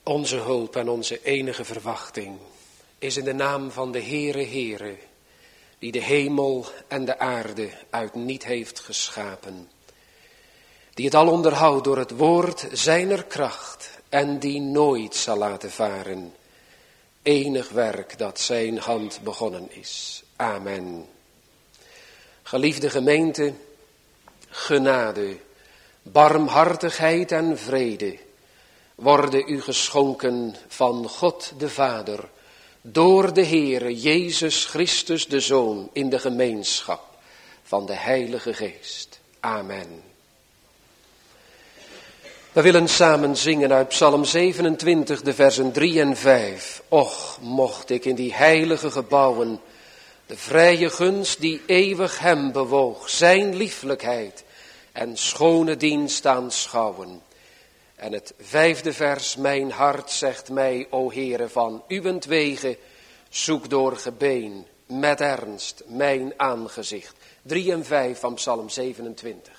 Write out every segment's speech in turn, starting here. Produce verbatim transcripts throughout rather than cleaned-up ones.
Onze hulp en onze enige verwachting is in de naam van de Heere Heere, die de hemel en de aarde uit niet heeft geschapen, die het al onderhoudt door het woord zijner kracht en die nooit zal laten varen, enig werk dat zijn hand begonnen is. Amen. Geliefde gemeente, genade, barmhartigheid en vrede worden u geschonken van God de Vader, door de Heere Jezus Christus de Zoon, in de gemeenschap van de Heilige Geest. Amen. We willen samen zingen uit Psalm zevenentwintig, de versen drie en vijf. Och, mocht ik in die heilige gebouwen de vrije gunst die eeuwig hem bewoog, zijn lieflijkheid en schone dienst aanschouwen. En het vijfde vers, mijn hart zegt mij, o Heere, van uwentwege, zoek door gebeen met ernst mijn aangezicht. Drie en vijf van Psalm zevenentwintig.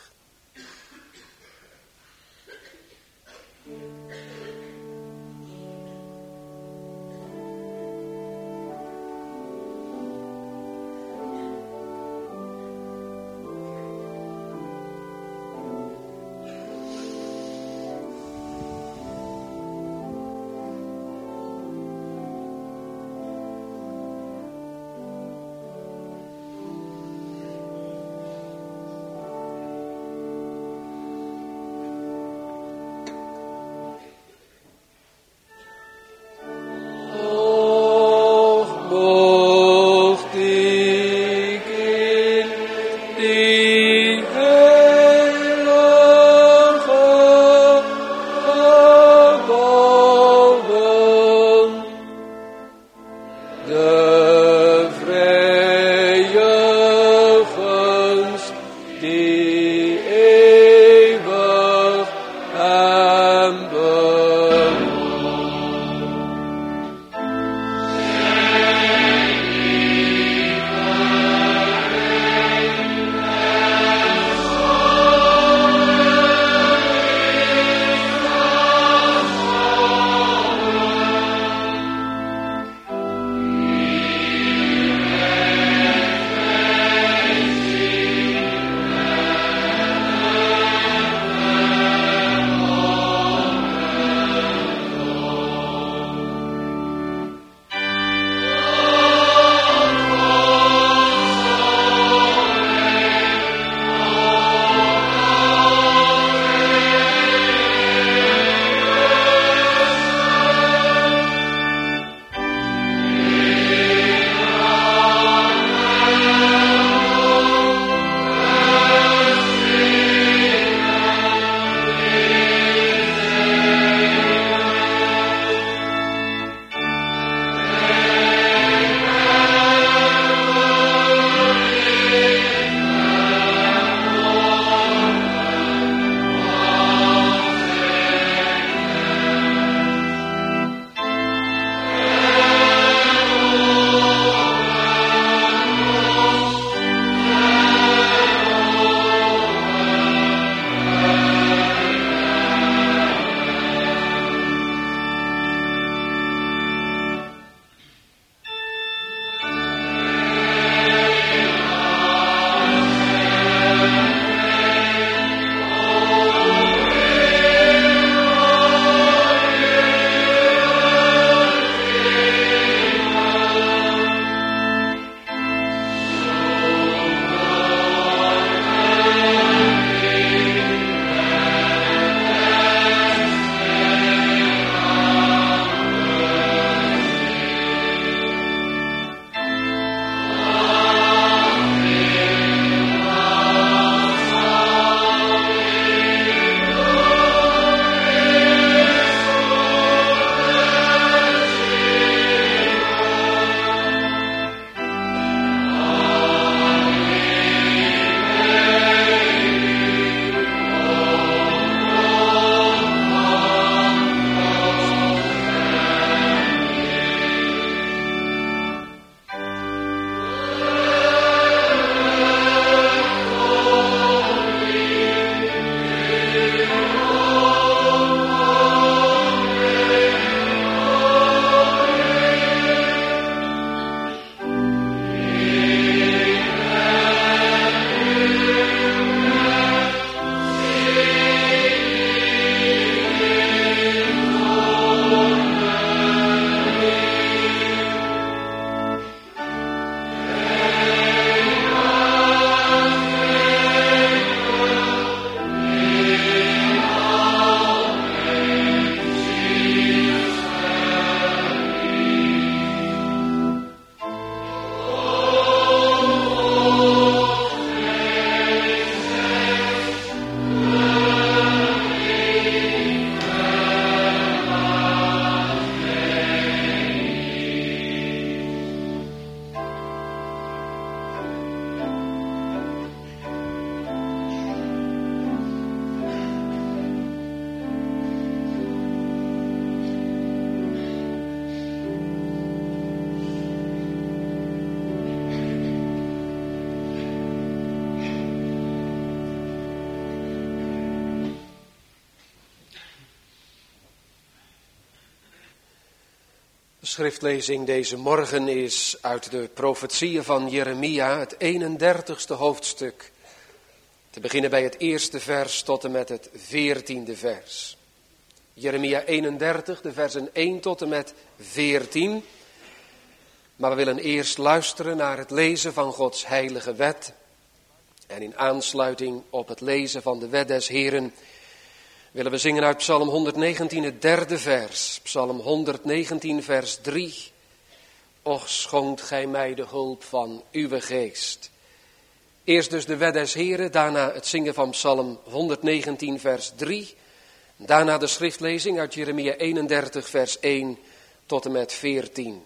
De schriftlezing deze morgen is uit de profetieën van Jeremia, het eenendertigste hoofdstuk. Te beginnen bij het eerste vers tot en met het veertiende vers. Jeremia eenendertig, de versen één tot en met veertien. Maar we willen eerst luisteren naar het lezen van Gods heilige wet. En in aansluiting op het lezen van de wet des Heren willen we zingen uit Psalm honderdnegentien, het derde vers. Psalm honderdnegentien, vers drie. Och, schonkt gij mij de hulp van uw geest. Eerst dus de wet des Heren, daarna het zingen van Psalm honderdnegentien, vers drie. Daarna de schriftlezing uit Jeremia eenendertig, vers één tot en met veertien.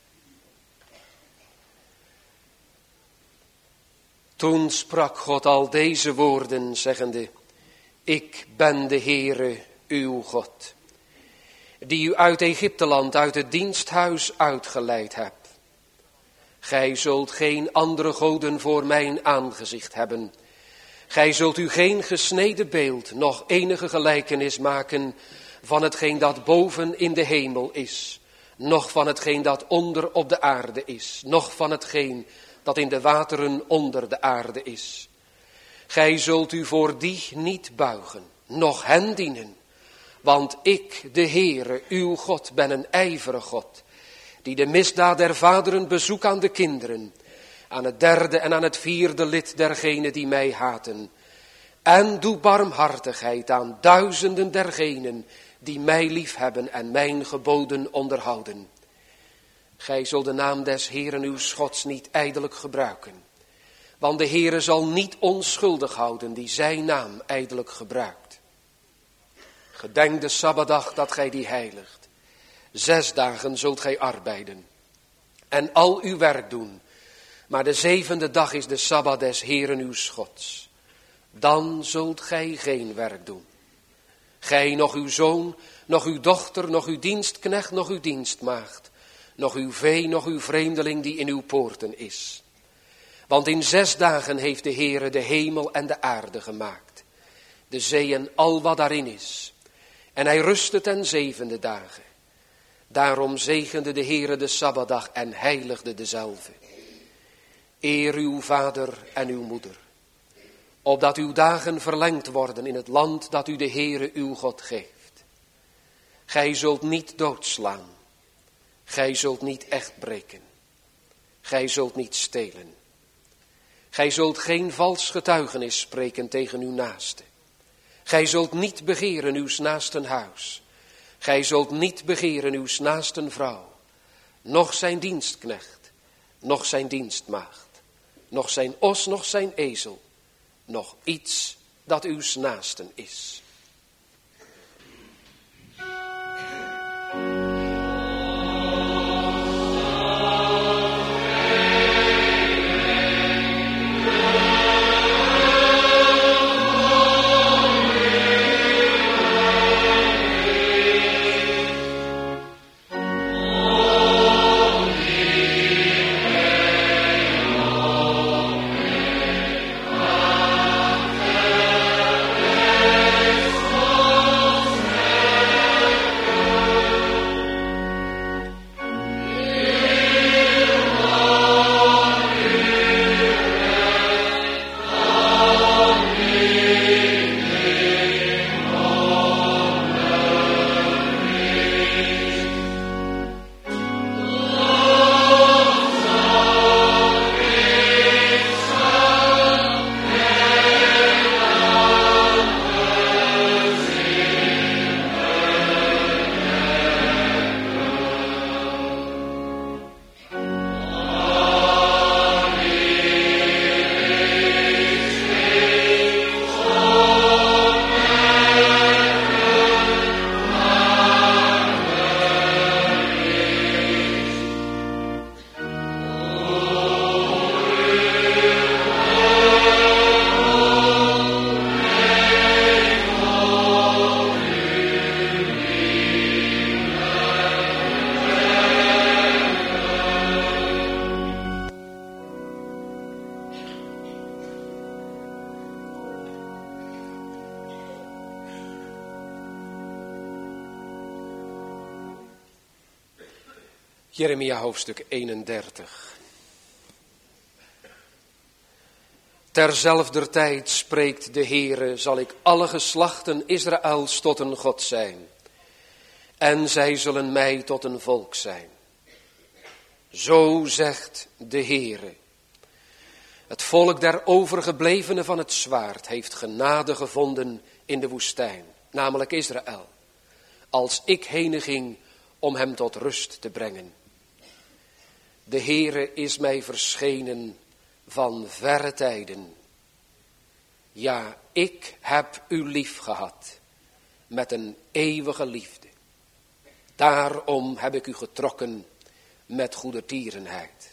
Toen sprak God al deze woorden, zeggende: Ik ben de Heere, uw God, die u uit Egypteland, uit het diensthuis uitgeleid hebt. Gij zult geen andere goden voor mijn aangezicht hebben. Gij zult u geen gesneden beeld, noch enige gelijkenis maken van hetgeen dat boven in de hemel is, noch van hetgeen dat onder op de aarde is, noch van hetgeen dat in de wateren onder de aarde is. Gij zult u voor die niet buigen, noch hen dienen, want ik, de Heere, uw God, ben een ijverig God, die de misdaad der vaderen bezoekt aan de kinderen, aan het derde en aan het vierde lid dergenen die mij haten, en doe barmhartigheid aan duizenden dergenen die mij liefhebben en mijn geboden onderhouden. Gij zult de naam des Heeren uw Gods niet ijdelijk gebruiken, want de Heere zal niet onschuldig houden die zijn naam ijdelijk gebruikt. Gedenk de Sabbatdag dat gij die heiligt. Zes dagen zult gij arbeiden en al uw werk doen, maar de zevende dag is de Sabbat des Heeren uw Gods. Dan zult gij geen werk doen. Gij, nog uw zoon, nog uw dochter, nog uw dienstknecht, nog uw dienstmaagd, nog uw vee, nog uw vreemdeling die in uw poorten is. Want in zes dagen heeft de Heere de hemel en de aarde gemaakt, de zee en al wat daarin is. En hij rustte ten zevende dagen. Daarom zegende de Heere de Sabbatdag en heiligde dezelve. Eer uw vader en uw moeder, opdat uw dagen verlengd worden in het land dat u de Heere uw God geeft. Gij zult niet doodslaan. Gij zult niet echt breken. Gij zult niet stelen. Gij zult geen vals getuigenis spreken tegen uw naaste. Gij zult niet begeren uw naasten huis. Gij zult niet begeren uw naasten vrouw, noch zijn dienstknecht, noch zijn dienstmaagd, noch zijn os, noch zijn ezel, noch iets dat uw naasten is. Amen. Jeremia hoofdstuk eenendertig. Terzelfder tijd spreekt de Heere, zal ik alle geslachten Israëls tot een God zijn. En zij zullen mij tot een volk zijn. Zo zegt de Heere. Het volk der overgeblevenen van het zwaard heeft genade gevonden in de woestijn, namelijk Israël, als ik heen ging om hem tot rust te brengen. De Heere is mij verschenen van verre tijden. Ja, ik heb u lief gehad met een eeuwige liefde. Daarom heb ik u getrokken met goedertierenheid.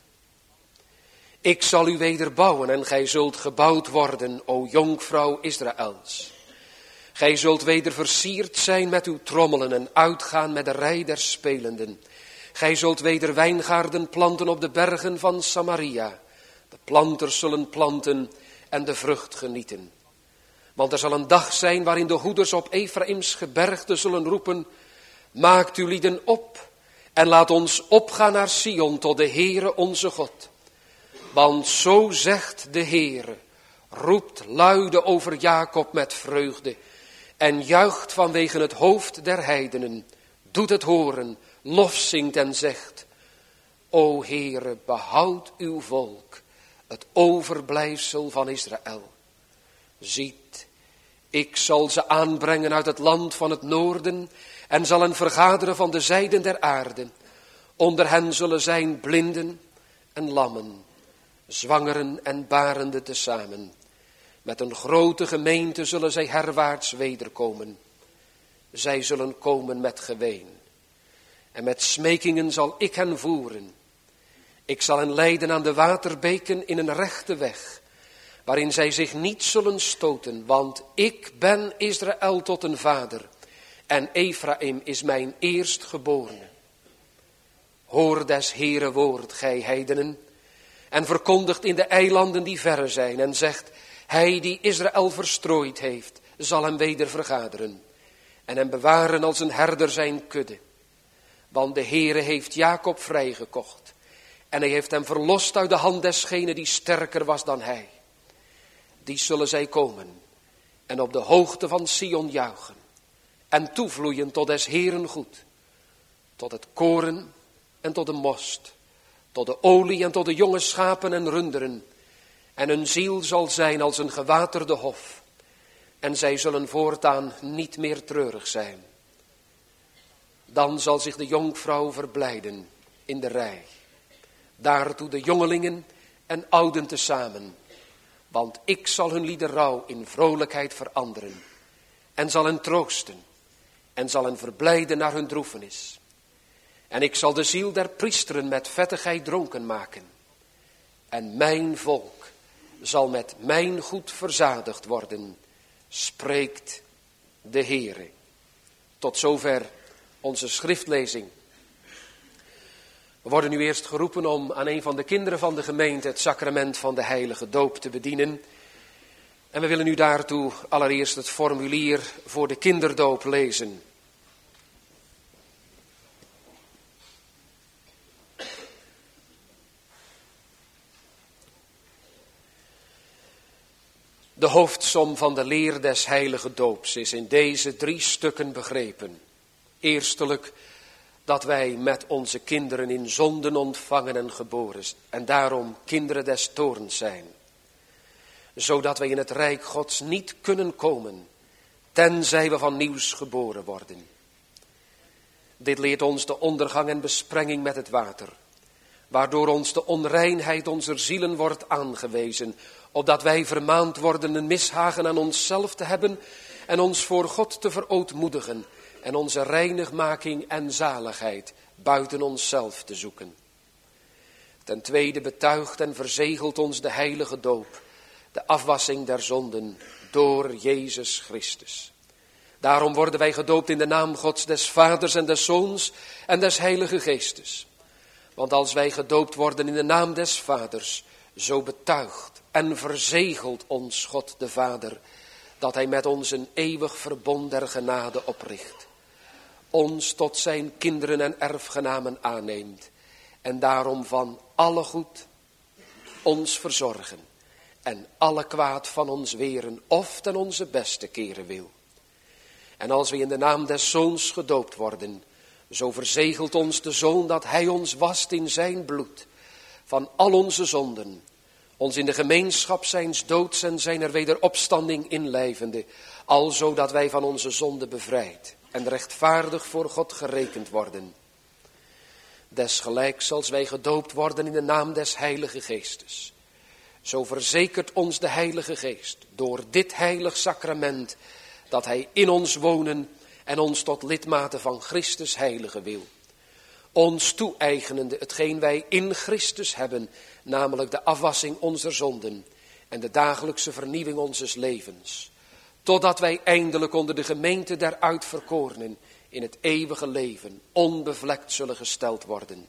Ik zal u wederbouwen en gij zult gebouwd worden, o jonkvrouw Israëls. Gij zult weder versierd zijn met uw trommelen en uitgaan met de rij der spelenden. Gij zult weder wijngaarden planten op de bergen van Samaria. De planters zullen planten en de vrucht genieten. Want er zal een dag zijn waarin de hoeders op Efraims gebergte zullen roepen: maakt uw lieden op en laat ons opgaan naar Sion tot de Heere onze God. Want zo zegt de Heere, roept luide over Jacob met vreugde en juicht vanwege het hoofd der heidenen, doet het horen, lofzingt en zegt: O Heere, behoud uw volk, het overblijfsel van Israël. Ziet, ik zal ze aanbrengen uit het land van het noorden en zal hen vergaderen van de zijden der aarde. Onder hen zullen zijn blinden en lammen, zwangeren en barenden tezamen. Met een grote gemeente zullen zij herwaarts wederkomen. Zij zullen komen met geween. En met smekingen zal ik hen voeren. Ik zal hen leiden aan de waterbeken in een rechte weg, waarin zij zich niet zullen stoten, want ik ben Israël tot een vader, en Efraïm is mijn eerstgeborene. Hoor des Heere woord, gij heidenen, en verkondigt in de eilanden die verre zijn, en zegt: hij die Israël verstrooid heeft, zal hem weder vergaderen, en hem bewaren als een herder zijn kudde. Want de Heere heeft Jacob vrijgekocht, en hij heeft hem verlost uit de hand desgene die sterker was dan hij. Die zullen zij komen en op de hoogte van Sion juichen en toevloeien tot des Heeren goed, tot het koren en tot de most, tot de olie en tot de jonge schapen en runderen. En hun ziel zal zijn als een gewaterde hof, en zij zullen voortaan niet meer treurig zijn. Dan zal zich de jonkvrouw verblijden in de rij, daartoe de jongelingen en ouden tezamen. Want ik zal hun lieden rouw in vrolijkheid veranderen, en zal hen troosten, en zal hen verblijden naar hun droefenis. En ik zal de ziel der priesteren met vettigheid dronken maken, en mijn volk zal met mijn goed verzadigd worden, spreekt de Heere. Tot zover onze schriftlezing. We worden nu eerst geroepen om aan een van de kinderen van de gemeente het sacrament van de heilige doop te bedienen. En we willen nu daartoe allereerst het formulier voor de kinderdoop lezen. De hoofdsom van de leer des heilige doops is in deze drie stukken begrepen. Eerstelijk dat wij met onze kinderen in zonden ontvangen en geboren en daarom kinderen des toorns zijn. Zodat wij in het rijk Gods niet kunnen komen, tenzij we van nieuws geboren worden. Dit leert ons de ondergang en besprenging met het water, waardoor ons de onreinheid onze zielen wordt aangewezen, opdat wij vermaand worden een mishagen aan onszelf te hebben en ons voor God te verootmoedigen en onze reinigmaking en zaligheid buiten onszelf te zoeken. Ten tweede betuigt en verzegelt ons de heilige doop, de afwassing der zonden door Jezus Christus. Daarom worden wij gedoopt in de naam Gods des Vaders en des Zoons en des Heilige Geestes. Want als wij gedoopt worden in de naam des Vaders, zo betuigt en verzegelt ons God de Vader, dat hij met ons een eeuwig verbond der genade opricht, ons tot zijn kinderen en erfgenamen aanneemt en daarom van alle goed ons verzorgen en alle kwaad van ons weren of ten onze beste keren wil. En als we in de naam des Zoons gedoopt worden, zo verzegelt ons de Zoon dat hij ons wast in zijn bloed van al onze zonden, ons in de gemeenschap zijns doods en zijner wederopstanding inlijvende, alzo dat wij van onze zonde bevrijd en rechtvaardig voor God gerekend worden. Desgelijks als wij gedoopt worden in de naam des Heilige Geestes, zo verzekert ons de Heilige Geest door dit heilig sacrament dat hij in ons wonen en ons tot lidmaten van Christus heilige wil. Ons toe-eigenende hetgeen wij in Christus hebben, namelijk de afwassing onze zonden en de dagelijkse vernieuwing onzes levens. Totdat wij eindelijk onder de gemeente der uitverkorenen in het eeuwige leven onbevlekt zullen gesteld worden.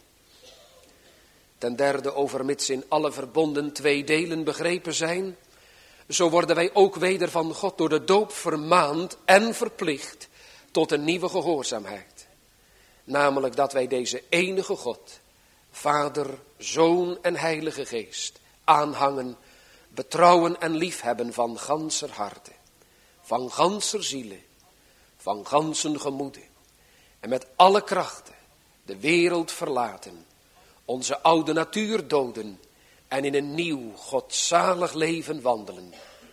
Ten derde, overmits in alle verbonden twee delen begrepen zijn, zo worden wij ook weder van God door de doop vermaand en verplicht tot een nieuwe gehoorzaamheid. Namelijk dat wij deze enige God, Vader, Zoon en Heilige Geest, aanhangen, betrouwen en liefhebben van ganser harte, van ganser ziele, van gansen gemoede, en met alle krachten de wereld verlaten, onze oude natuur doden en in een nieuw, godzalig leven wandelen.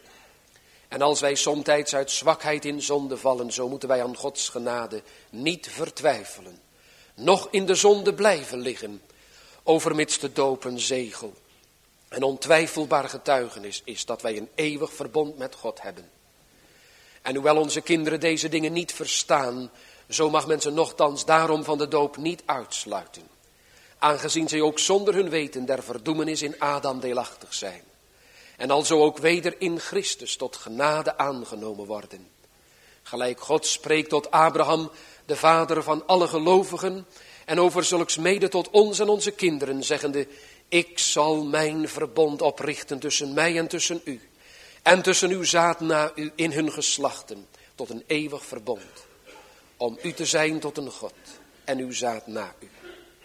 En als wij somtijds uit zwakheid in zonde vallen, zo moeten wij aan Gods genade niet vertwijfelen, noch in de zonde blijven liggen, overmits de doop een zegel en ontwijfelbaar getuigenis is dat wij een eeuwig verbond met God hebben. En hoewel onze kinderen deze dingen niet verstaan, zo mag men ze nochtans daarom van de doop niet uitsluiten, aangezien zij ook zonder hun weten der verdoemenis in Adam deelachtig zijn, en alzo ook weder in Christus tot genade aangenomen worden. Gelijk God spreekt tot Abraham, de vader van alle gelovigen, en over zulks mede tot ons en onze kinderen, zeggende: ik zal mijn verbond oprichten tussen mij en tussen u, en tussen uw zaad na u in hun geslachten, tot een eeuwig verbond, om u te zijn tot een God, en uw zaad na u.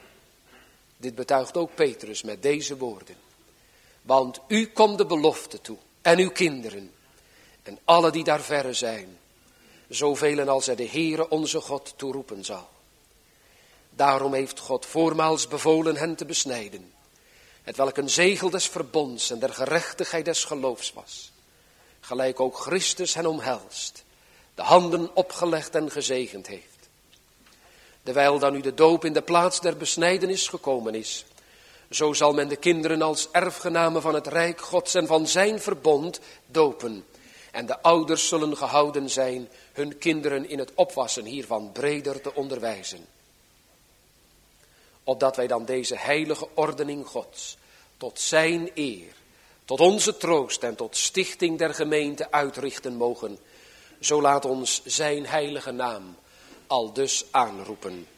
Dit betuigt ook Petrus met deze woorden. Want u komt de belofte toe, en uw kinderen, en alle die daar verre zijn, zoveel als hij de Heere onze God toeroepen zal. Daarom heeft God voormaals bevolen hen te besnijden, hetwelk een zegel des verbonds en der gerechtigheid des geloofs was. Gelijk ook Christus hen omhelst, de handen opgelegd en gezegend heeft. Dewijl dan nu de doop in de plaats der besnijdenis gekomen is, zo zal men de kinderen als erfgenamen van het rijk Gods en van zijn verbond dopen. En de ouders zullen gehouden zijn hun kinderen in het opwassen hiervan breder te onderwijzen. Opdat wij dan deze heilige ordening Gods tot zijn eer, tot onze troost en tot stichting der gemeente uitrichten mogen, zo laat ons zijn heilige naam aldus aanroepen.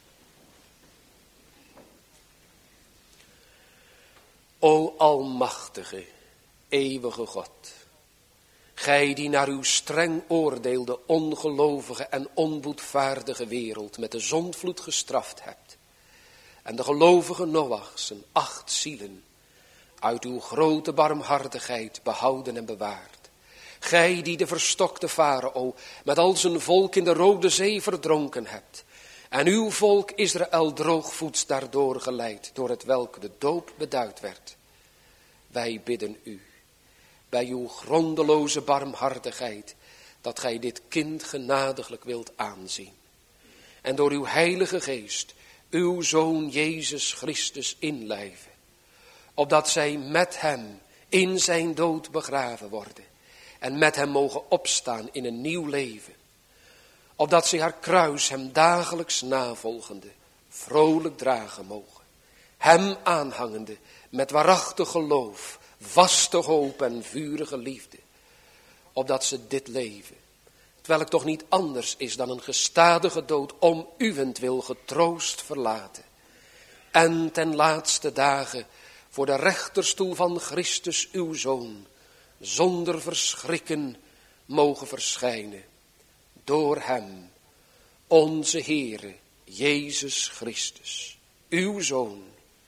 O almachtige, eeuwige God, gij die naar uw streng oordeel de ongelovige en onboedvaardige wereld met de zondvloed gestraft hebt, en de gelovige Noach zijn acht zielen uit uw grote barmhartigheid behouden en bewaard. Gij die de verstokte Farao met al zijn volk in de Rode Zee verdronken hebt, en uw volk Israël droogvoets daardoor geleid, door het welk de doop beduid werd. Wij bidden u, bij uw grondeloze barmhartigheid, dat gij dit kind genadiglijk wilt aanzien. En door uw heilige geest, uw Zoon Jezus Christus inlijven, opdat zij met hem in zijn dood begraven worden, en met hem mogen opstaan in een nieuw leven. Opdat zij haar kruis hem dagelijks navolgende vrolijk dragen mogen. Hem aanhangende met waarachtig geloof, vaste hoop en vurige liefde. Opdat ze dit leven, terwijl het toch niet anders is dan een gestadige dood, om uwentwil getroost verlaten. En ten laatste dagen voor de rechterstoel van Christus uw Zoon, zonder verschrikken mogen verschijnen. Door hem, onze Heere, Jezus Christus, uw Zoon,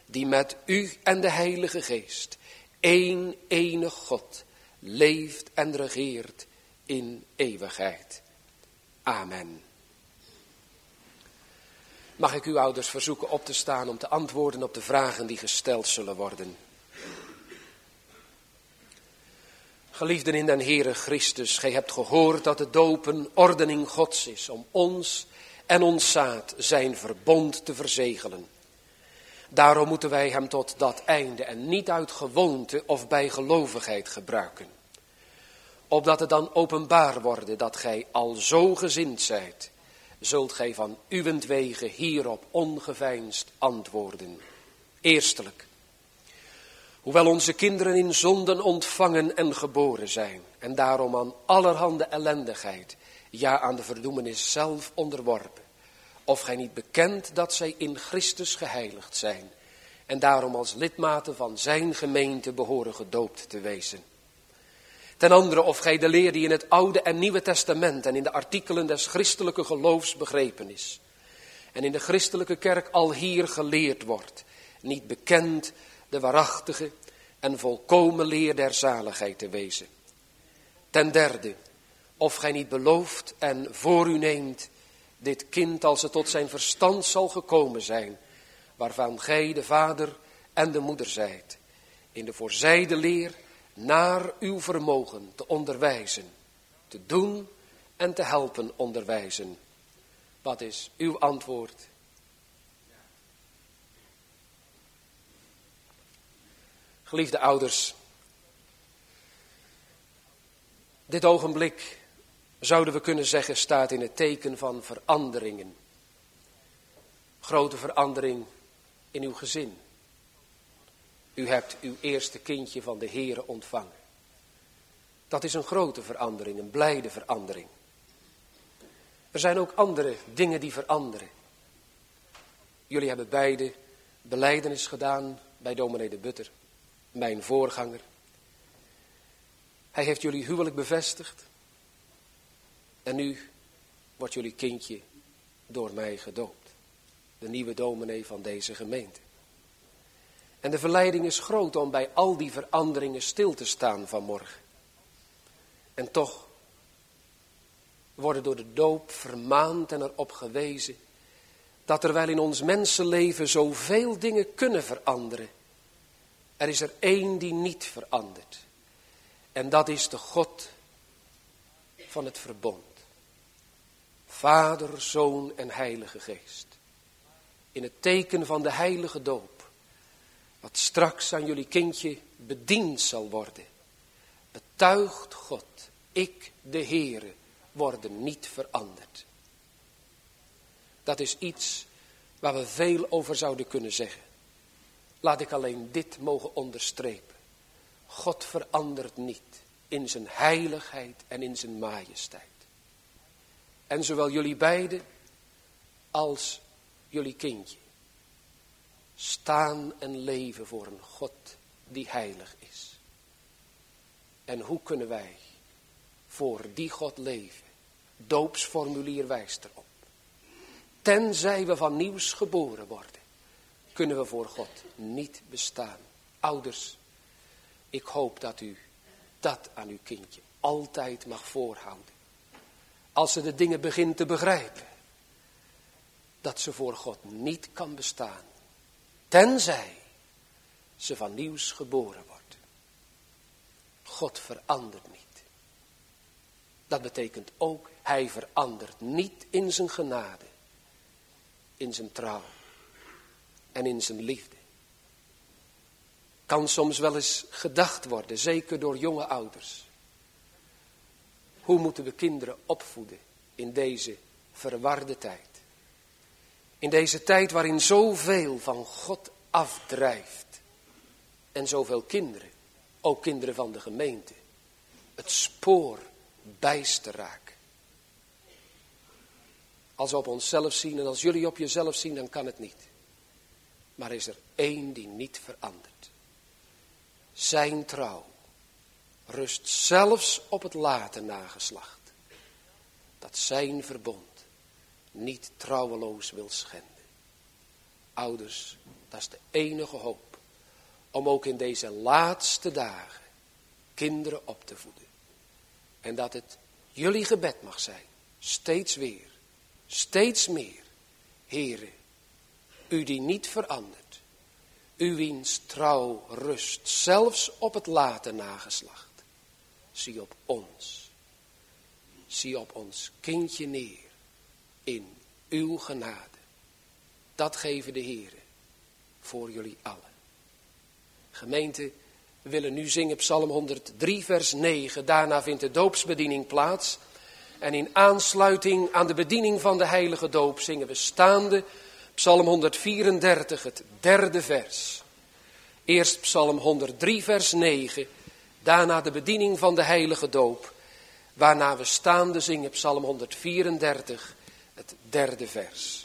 die met u en de Heilige Geest, één enig God, leeft en regeert in eeuwigheid. Amen. Mag ik uw ouders verzoeken op te staan om te antwoorden op de vragen die gesteld zullen worden. Geliefden in den Heere Christus, gij hebt gehoord dat de doop een ordening Gods is om ons en ons zaad zijn verbond te verzegelen. Daarom moeten wij hem tot dat einde en niet uit gewoonte of bijgelovigheid gebruiken. Opdat het dan openbaar worden dat gij al zo gezind zijt, zult gij van uwentwege hierop ongeveinsd antwoorden. Eerstelijk, hoewel onze kinderen in zonden ontvangen en geboren zijn, en daarom aan allerhande ellendigheid, ja aan de verdoemenis zelf onderworpen, of gij niet bekent dat zij in Christus geheiligd zijn, en daarom als lidmaten van zijn gemeente behoren gedoopt te wezen. Ten andere, of gij de leer die in het Oude en Nieuwe Testament en in de artikelen des christelijke geloofs begrepen is, en in de christelijke kerk al hier geleerd wordt, niet bekend de waarachtige en volkomen leer der zaligheid te wezen. Ten derde, of gij niet belooft en voor u neemt dit kind als het tot zijn verstand zal gekomen zijn, waarvan gij de vader en de moeder zijt, in de voorzijde leer naar uw vermogen te onderwijzen, te doen en te helpen onderwijzen. Wat is uw antwoord? Geliefde ouders, dit ogenblik zouden we kunnen zeggen staat in het teken van veranderingen. Grote verandering in uw gezin. U hebt uw eerste kindje van de Heere ontvangen. Dat is een grote verandering, een blijde verandering. Er zijn ook andere dingen die veranderen. Jullie hebben beide belijdenis gedaan bij dominee de Butter, mijn voorganger. Hij heeft jullie huwelijk bevestigd. En nu wordt jullie kindje door mij gedoopt. De nieuwe dominee van deze gemeente. En de verleiding is groot om bij al die veranderingen stil te staan vanmorgen. En toch worden door de doop vermaand en erop gewezen dat er wel in ons mensenleven zoveel dingen kunnen veranderen. Er is er één die niet verandert. En dat is de God van het verbond. Vader, Zoon en Heilige Geest. In het teken van de heilige doop. Wat straks aan jullie kindje bediend zal worden. Betuigt God, ik de Heere, worden niet veranderd. Dat is iets waar we veel over zouden kunnen zeggen. Laat ik alleen dit mogen onderstrepen. God verandert niet in zijn heiligheid en in zijn majesteit. En zowel jullie beiden als jullie kindje staan en leven voor een God die heilig is. En hoe kunnen wij voor die God leven? Doopsformulier wijst erop. Tenzij we van nieuws geboren worden, kunnen we voor God niet bestaan. Ouders, ik hoop dat u dat aan uw kindje altijd mag voorhouden. Als ze de dingen begint te begrijpen, dat ze voor God niet kan bestaan, tenzij ze van nieuws geboren wordt. God verandert niet. Dat betekent ook, hij verandert niet in zijn genade, in zijn trouw en in zijn liefde. Kan soms wel eens gedacht worden, zeker door jonge ouders. Hoe moeten we kinderen opvoeden in deze verwarde tijd? In deze tijd waarin zoveel van God afdrijft. En zoveel kinderen, ook kinderen van de gemeente, het spoor bijster raken. Als we op onszelf zien en als jullie op jezelf zien, dan kan het niet. Maar is er één die niet verandert. Zijn trouw rust zelfs op het late nageslacht. Dat zijn verbond niet trouweloos wil schenden. Ouders, dat is de enige hoop. Om ook in deze laatste dagen kinderen op te voeden. En dat het jullie gebed mag zijn. Steeds weer. Steeds meer. Heere, u die niet verandert. U wiens trouw rust. Zelfs op het late nageslacht. Zie op ons. Zie op ons kindje neer. In uw genade. Dat geven de Heere. Voor jullie allen. Gemeente, we willen nu zingen Psalm honderddrie vers negen. Daarna vindt de doopsbediening plaats. En in aansluiting aan de bediening van de heilige doop zingen we staande Psalm honderdvierendertig, het derde vers. Eerst Psalm honderddrie vers negen. Daarna de bediening van de heilige doop. Waarna we staande zingen Psalm honderdvierendertig, het derde vers.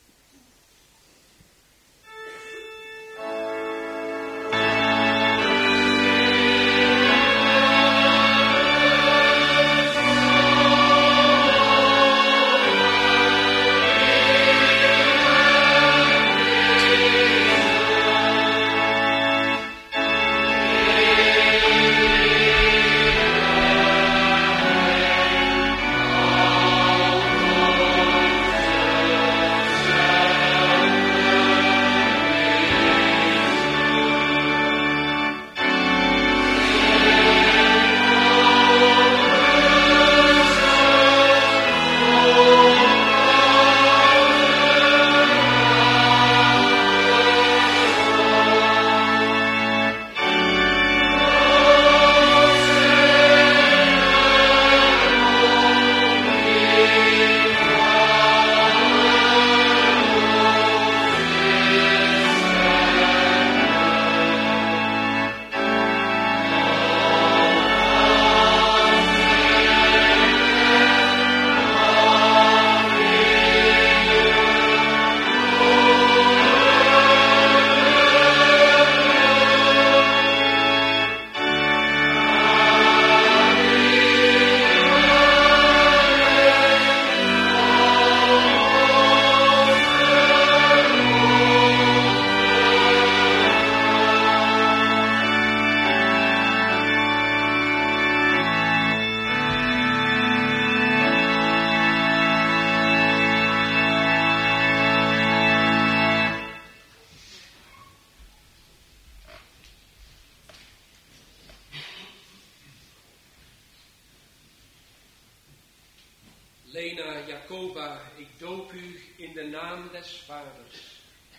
Lena, Jacoba, ik doop u in de naam des Vaders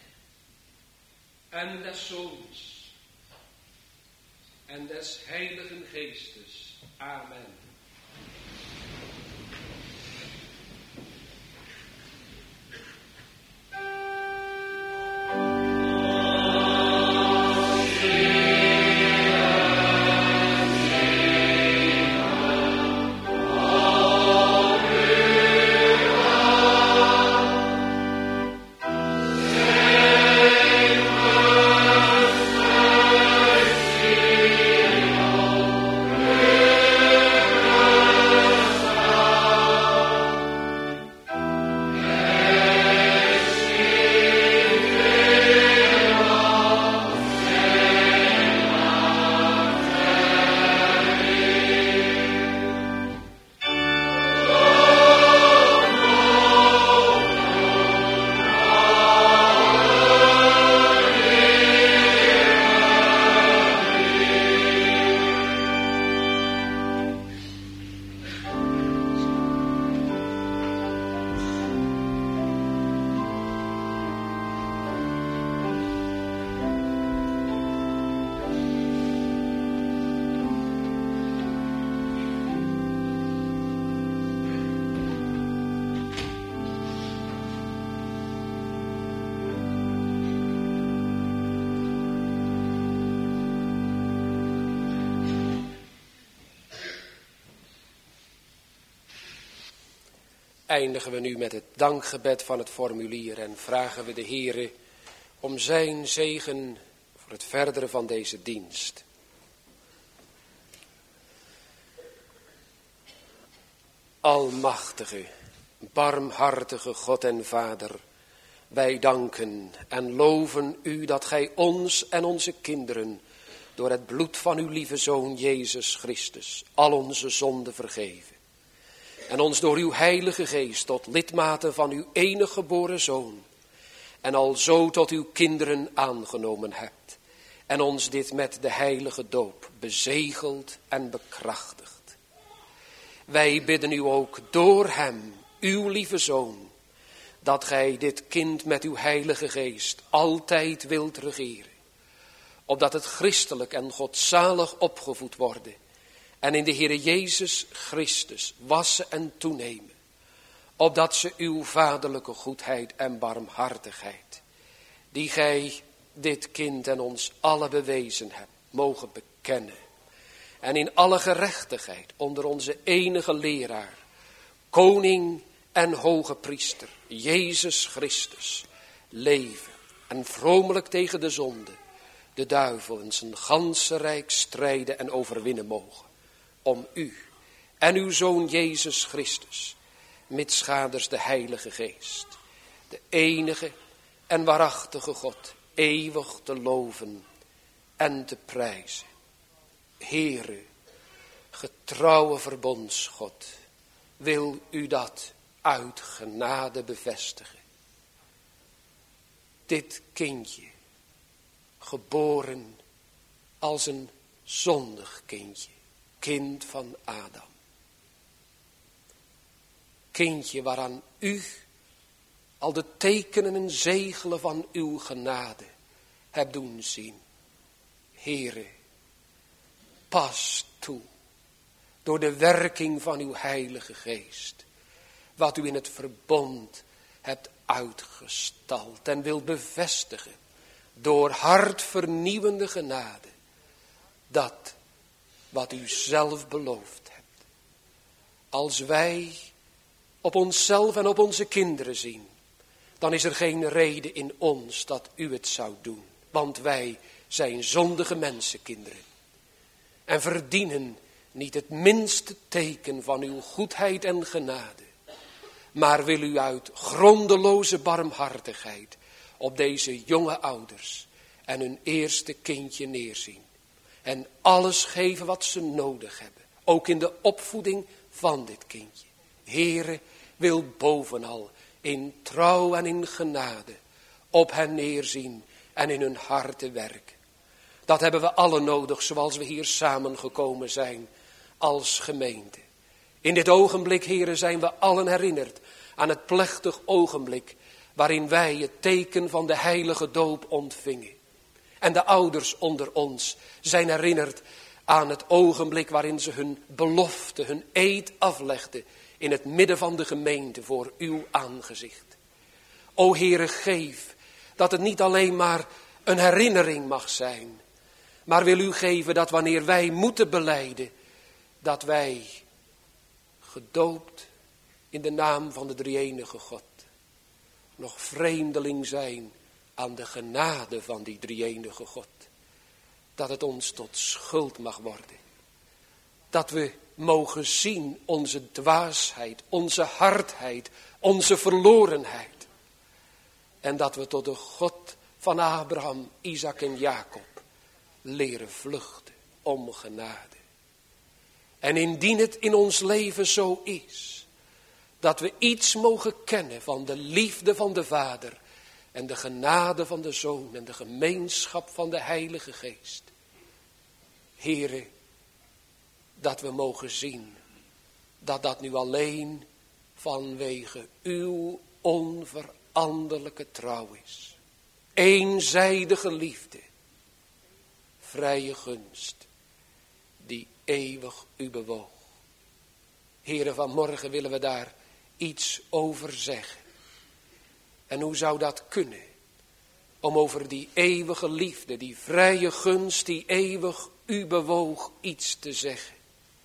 en des Zoons en des Heiligen Geestes. Amen. Eindigen we nu met het dankgebed van het formulier en vragen we de Heere om zijn zegen voor het verdere van deze dienst. Almachtige, barmhartige God en Vader, Wij danken en loven u dat gij ons en onze kinderen door het bloed van uw lieve Zoon Jezus Christus al onze zonden vergeven. En ons door uw heilige geest tot lidmaten van uw enige geboren Zoon en al zo tot uw kinderen aangenomen hebt. En ons dit met de heilige doop bezegeld en bekrachtigd. Wij bidden u ook door hem, uw lieve Zoon, dat gij dit kind met uw heilige geest altijd wilt regeren. Opdat het christelijk en godzalig opgevoed worden. En in de Heere Jezus Christus wassen en toenemen. Opdat ze uw vaderlijke goedheid en barmhartigheid, die gij dit kind en ons alle bewezen hebt, mogen bekennen. En in alle gerechtigheid onder onze enige leraar, koning en hoge priester, Jezus Christus, leven en vromelijk tegen de zonde, de duivel en zijn ganse rijk strijden en overwinnen mogen. Om u en uw Zoon Jezus Christus, mitschaders de Heilige Geest, de enige en waarachtige God, eeuwig te loven en te prijzen. Heere, getrouwe verbondsgod, wil u dat uit genade bevestigen. Dit kindje, geboren als een zondig kindje, kind van Adam. Kindje waaraan u al de tekenen en zegelen van uw genade hebt doen zien. Heere, pas toe, door de werking van uw heilige geest, wat u in het verbond hebt uitgestald en wilt bevestigen, door hartvernieuwende genade, dat wat u zelf beloofd hebt. Als wij op onszelf en op onze kinderen zien, dan is er geen reden in ons dat u het zou doen. Want wij zijn zondige mensenkinderen en verdienen niet het minste teken van uw goedheid en genade. Maar wil u uit grondeloze barmhartigheid op deze jonge ouders en hun eerste kindje neerzien. En alles geven wat ze nodig hebben. Ook in de opvoeding van dit kindje. Heere, wil bovenal in trouw en in genade op hen neerzien en in hun harten werken. Dat hebben we allen nodig zoals we hier samengekomen zijn als gemeente. In dit ogenblik, Heere, zijn we allen herinnerd aan het plechtig ogenblik waarin wij het teken van de heilige doop ontvingen. En de ouders onder ons zijn herinnerd aan het ogenblik waarin ze hun belofte, hun eed aflegden in het midden van de gemeente voor uw aangezicht. O Heere, geef dat het niet alleen maar een herinnering mag zijn, maar wil u geven dat wanneer wij moeten belijden, dat wij gedoopt in de naam van de drie-enige God nog vreemdeling zijn aan de genade van die drie-enige God. Dat het ons tot schuld mag worden. Dat we mogen zien onze dwaasheid, onze hardheid, onze verlorenheid. En dat we tot de God van Abraham, Isaac en Jacob leren vluchten om genade. En indien het in ons leven zo is, dat we iets mogen kennen van de liefde van de Vader en de genade van de Zoon en de gemeenschap van de Heilige Geest. Heere, dat we mogen zien dat dat nu alleen vanwege uw onveranderlijke trouw is. Eenzijdige liefde, vrije gunst, die eeuwig u bewoog. Heere, vanmorgen willen we daar iets over zeggen. En hoe zou dat kunnen? Om over die eeuwige liefde, die vrije gunst, die eeuwig u bewoog, iets te zeggen.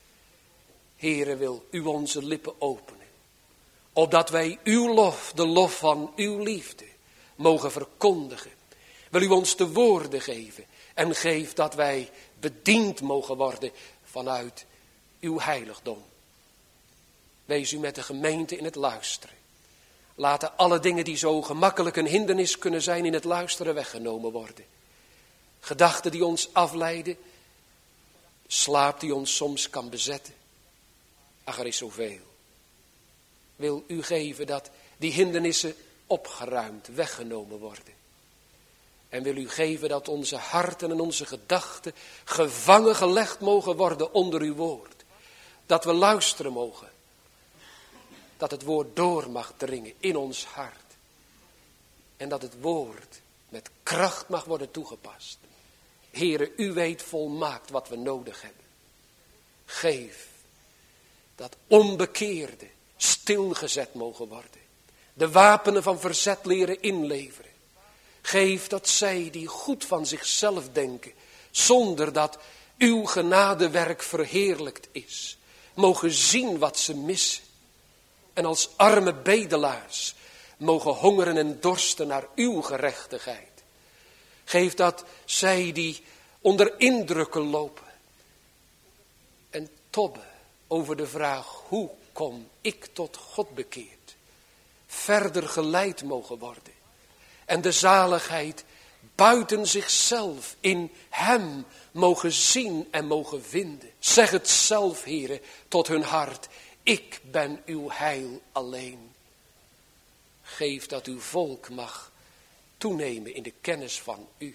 Heere, wil u onze lippen openen. Opdat wij uw lof, de lof van uw liefde, mogen verkondigen. Wil u ons de woorden geven. En geef dat wij bediend mogen worden vanuit uw heiligdom. Wees u met de gemeente in het luisteren. Laten alle dingen die zo gemakkelijk een hindernis kunnen zijn in het luisteren weggenomen worden. Gedachten die ons afleiden. Slaap die ons soms kan bezetten. Ach, er is zoveel. Wil u geven dat die hindernissen opgeruimd, weggenomen worden. En wil u geven dat onze harten en onze gedachten gevangen gelegd mogen worden onder uw woord. Dat we luisteren mogen. Dat het woord door mag dringen in ons hart. En dat het woord met kracht mag worden toegepast. Heere, u weet volmaakt wat we nodig hebben. Geef dat onbekeerde stilgezet mogen worden. De wapenen van verzet leren inleveren. Geef dat zij die goed van zichzelf denken, zonder dat uw genadewerk verheerlijkt is, mogen zien wat ze missen. En als arme bedelaars mogen hongeren en dorsten naar uw gerechtigheid. Geef dat zij die onder indrukken lopen en tobben over de vraag, hoe kom ik tot God bekeerd, verder geleid mogen worden. En de zaligheid buiten zichzelf in hem mogen zien en mogen vinden. Zeg het zelf, Heere, tot hun hart. Ik ben uw heil alleen. Geef dat uw volk mag toenemen in de kennis van u.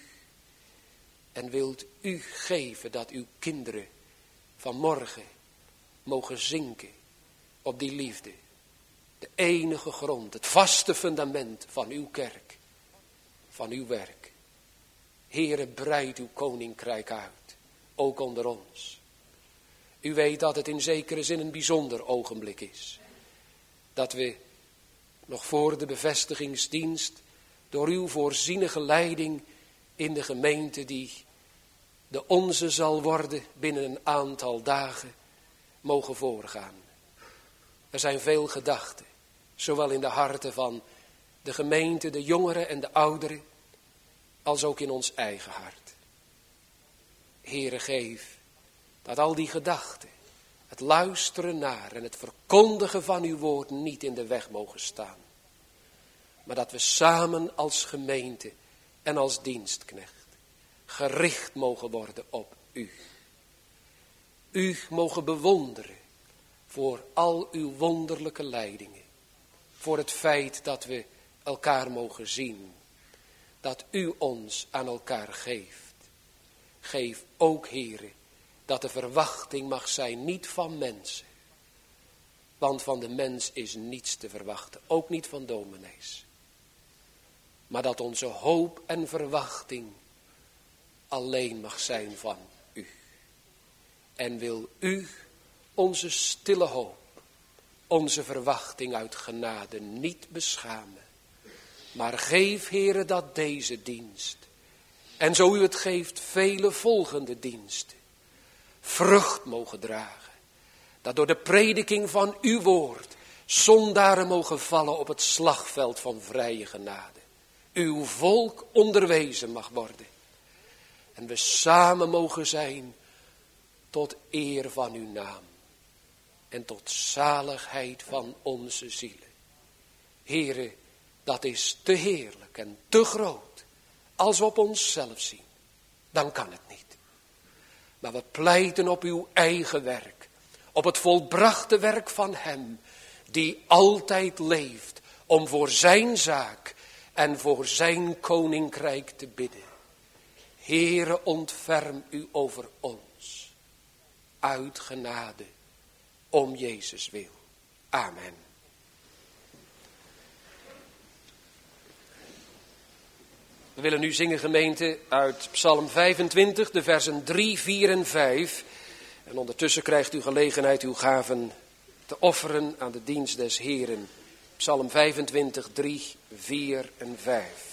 En wilt u geven dat uw kinderen vanmorgen mogen zinken op die liefde. De enige grond, het vaste fundament van uw kerk, van uw werk. Heere, breid uw koninkrijk uit, ook onder ons. U weet dat het in zekere zin een bijzonder ogenblik is. Dat we nog voor de bevestigingsdienst door uw voorzienige leiding in de gemeente die de onze zal worden binnen een aantal dagen mogen voorgaan. Er zijn veel gedachten, zowel in de harten van de gemeente, de jongeren en de ouderen, als ook in ons eigen hart. Heere, geef dat al die gedachten, het luisteren naar en het verkondigen van uw woord niet in de weg mogen staan. Maar dat we samen als gemeente en als dienstknecht gericht mogen worden op u. U mogen bewonderen voor al uw wonderlijke leidingen. Voor het feit dat we elkaar mogen zien. Dat u ons aan elkaar geeft. Geef ook, Heere, dat de verwachting mag zijn niet van mensen. Want van de mens is niets te verwachten. Ook niet van dominees. Maar dat onze hoop en verwachting alleen mag zijn van u. En wil u onze stille hoop, onze verwachting uit genade niet beschamen. Maar geef, Heere, dat deze dienst, en zo u het geeft, vele volgende diensten, vrucht mogen dragen. Dat door de prediking van uw woord zondaren mogen vallen op het slagveld van vrije genade. Uw volk onderwezen mag worden. En we samen mogen zijn tot eer van uw naam. En tot zaligheid van onze zielen. Heere, dat is te heerlijk en te groot. Als we op onszelf zien, dan kan het niet. Maar we pleiten op uw eigen werk. Op het volbrachte werk van hem. Die altijd leeft om voor zijn zaak en voor zijn koninkrijk te bidden. Heere, ontferm u over ons. Uit genade. Om Jezus wil. Amen. We willen nu zingen, gemeente, uit Psalm vijfentwintig, de versen drie, vier en vijf. En ondertussen krijgt u gelegenheid uw gaven te offeren aan de dienst des Heeren. Psalm vijfentwintig, drie, vier en vijf.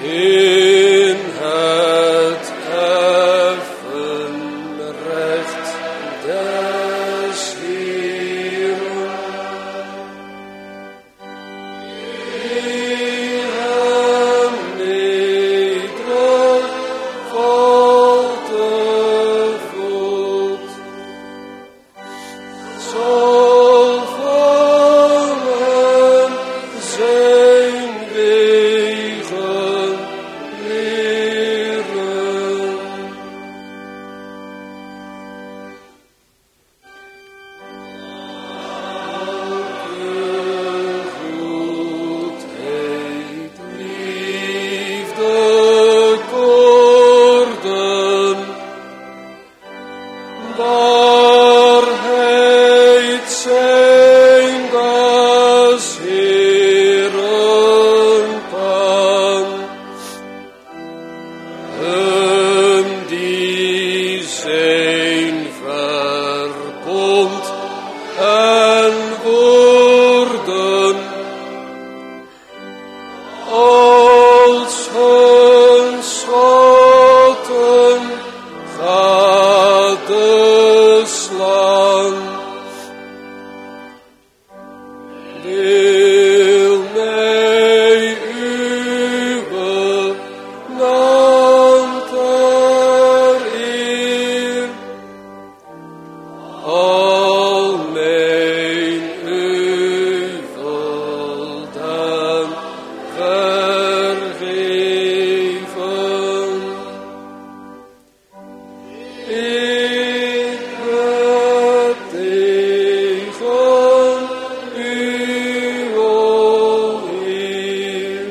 in het evenrecht des Heeren. Die hem nederig valt te voet, zal van hem zijn wegen leren. Goedheid, liefde, koorden, waarheid zijn des Heeren pan. Hun die zijn verbond en woorden als hun schatten gadeslaan. Deel mij uwe naam ter eer. Al mijn euveldaden vergeven. Ik bid tegen u, o Heer.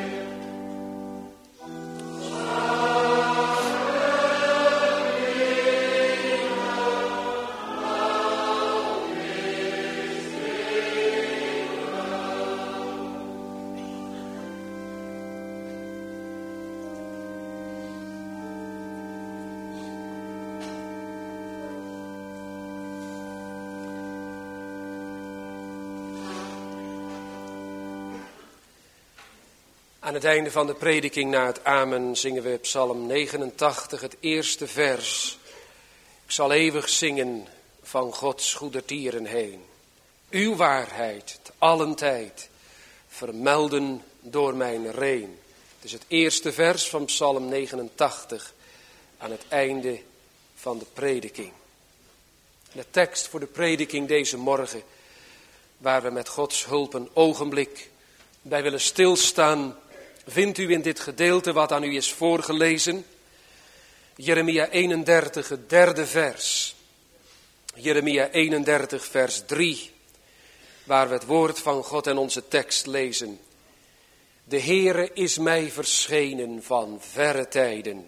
Aan het einde van de prediking na het amen zingen we Psalm negenentachtig, het eerste vers. Ik zal eeuwig zingen van Gods goedertieren heen. Uw waarheid, te allen tijd, vermelden door mijn reen. Het is het eerste vers van Psalm negenentachtig aan het einde van de prediking. De tekst voor de prediking deze morgen, waar we met Gods hulp een ogenblik bij willen stilstaan, vindt u in dit gedeelte wat aan u is voorgelezen. Jeremia eenendertig, het derde vers. Jeremia eenendertig, vers drie, waar we het woord van God en onze tekst lezen. De Heere is mij verschenen van verre tijden.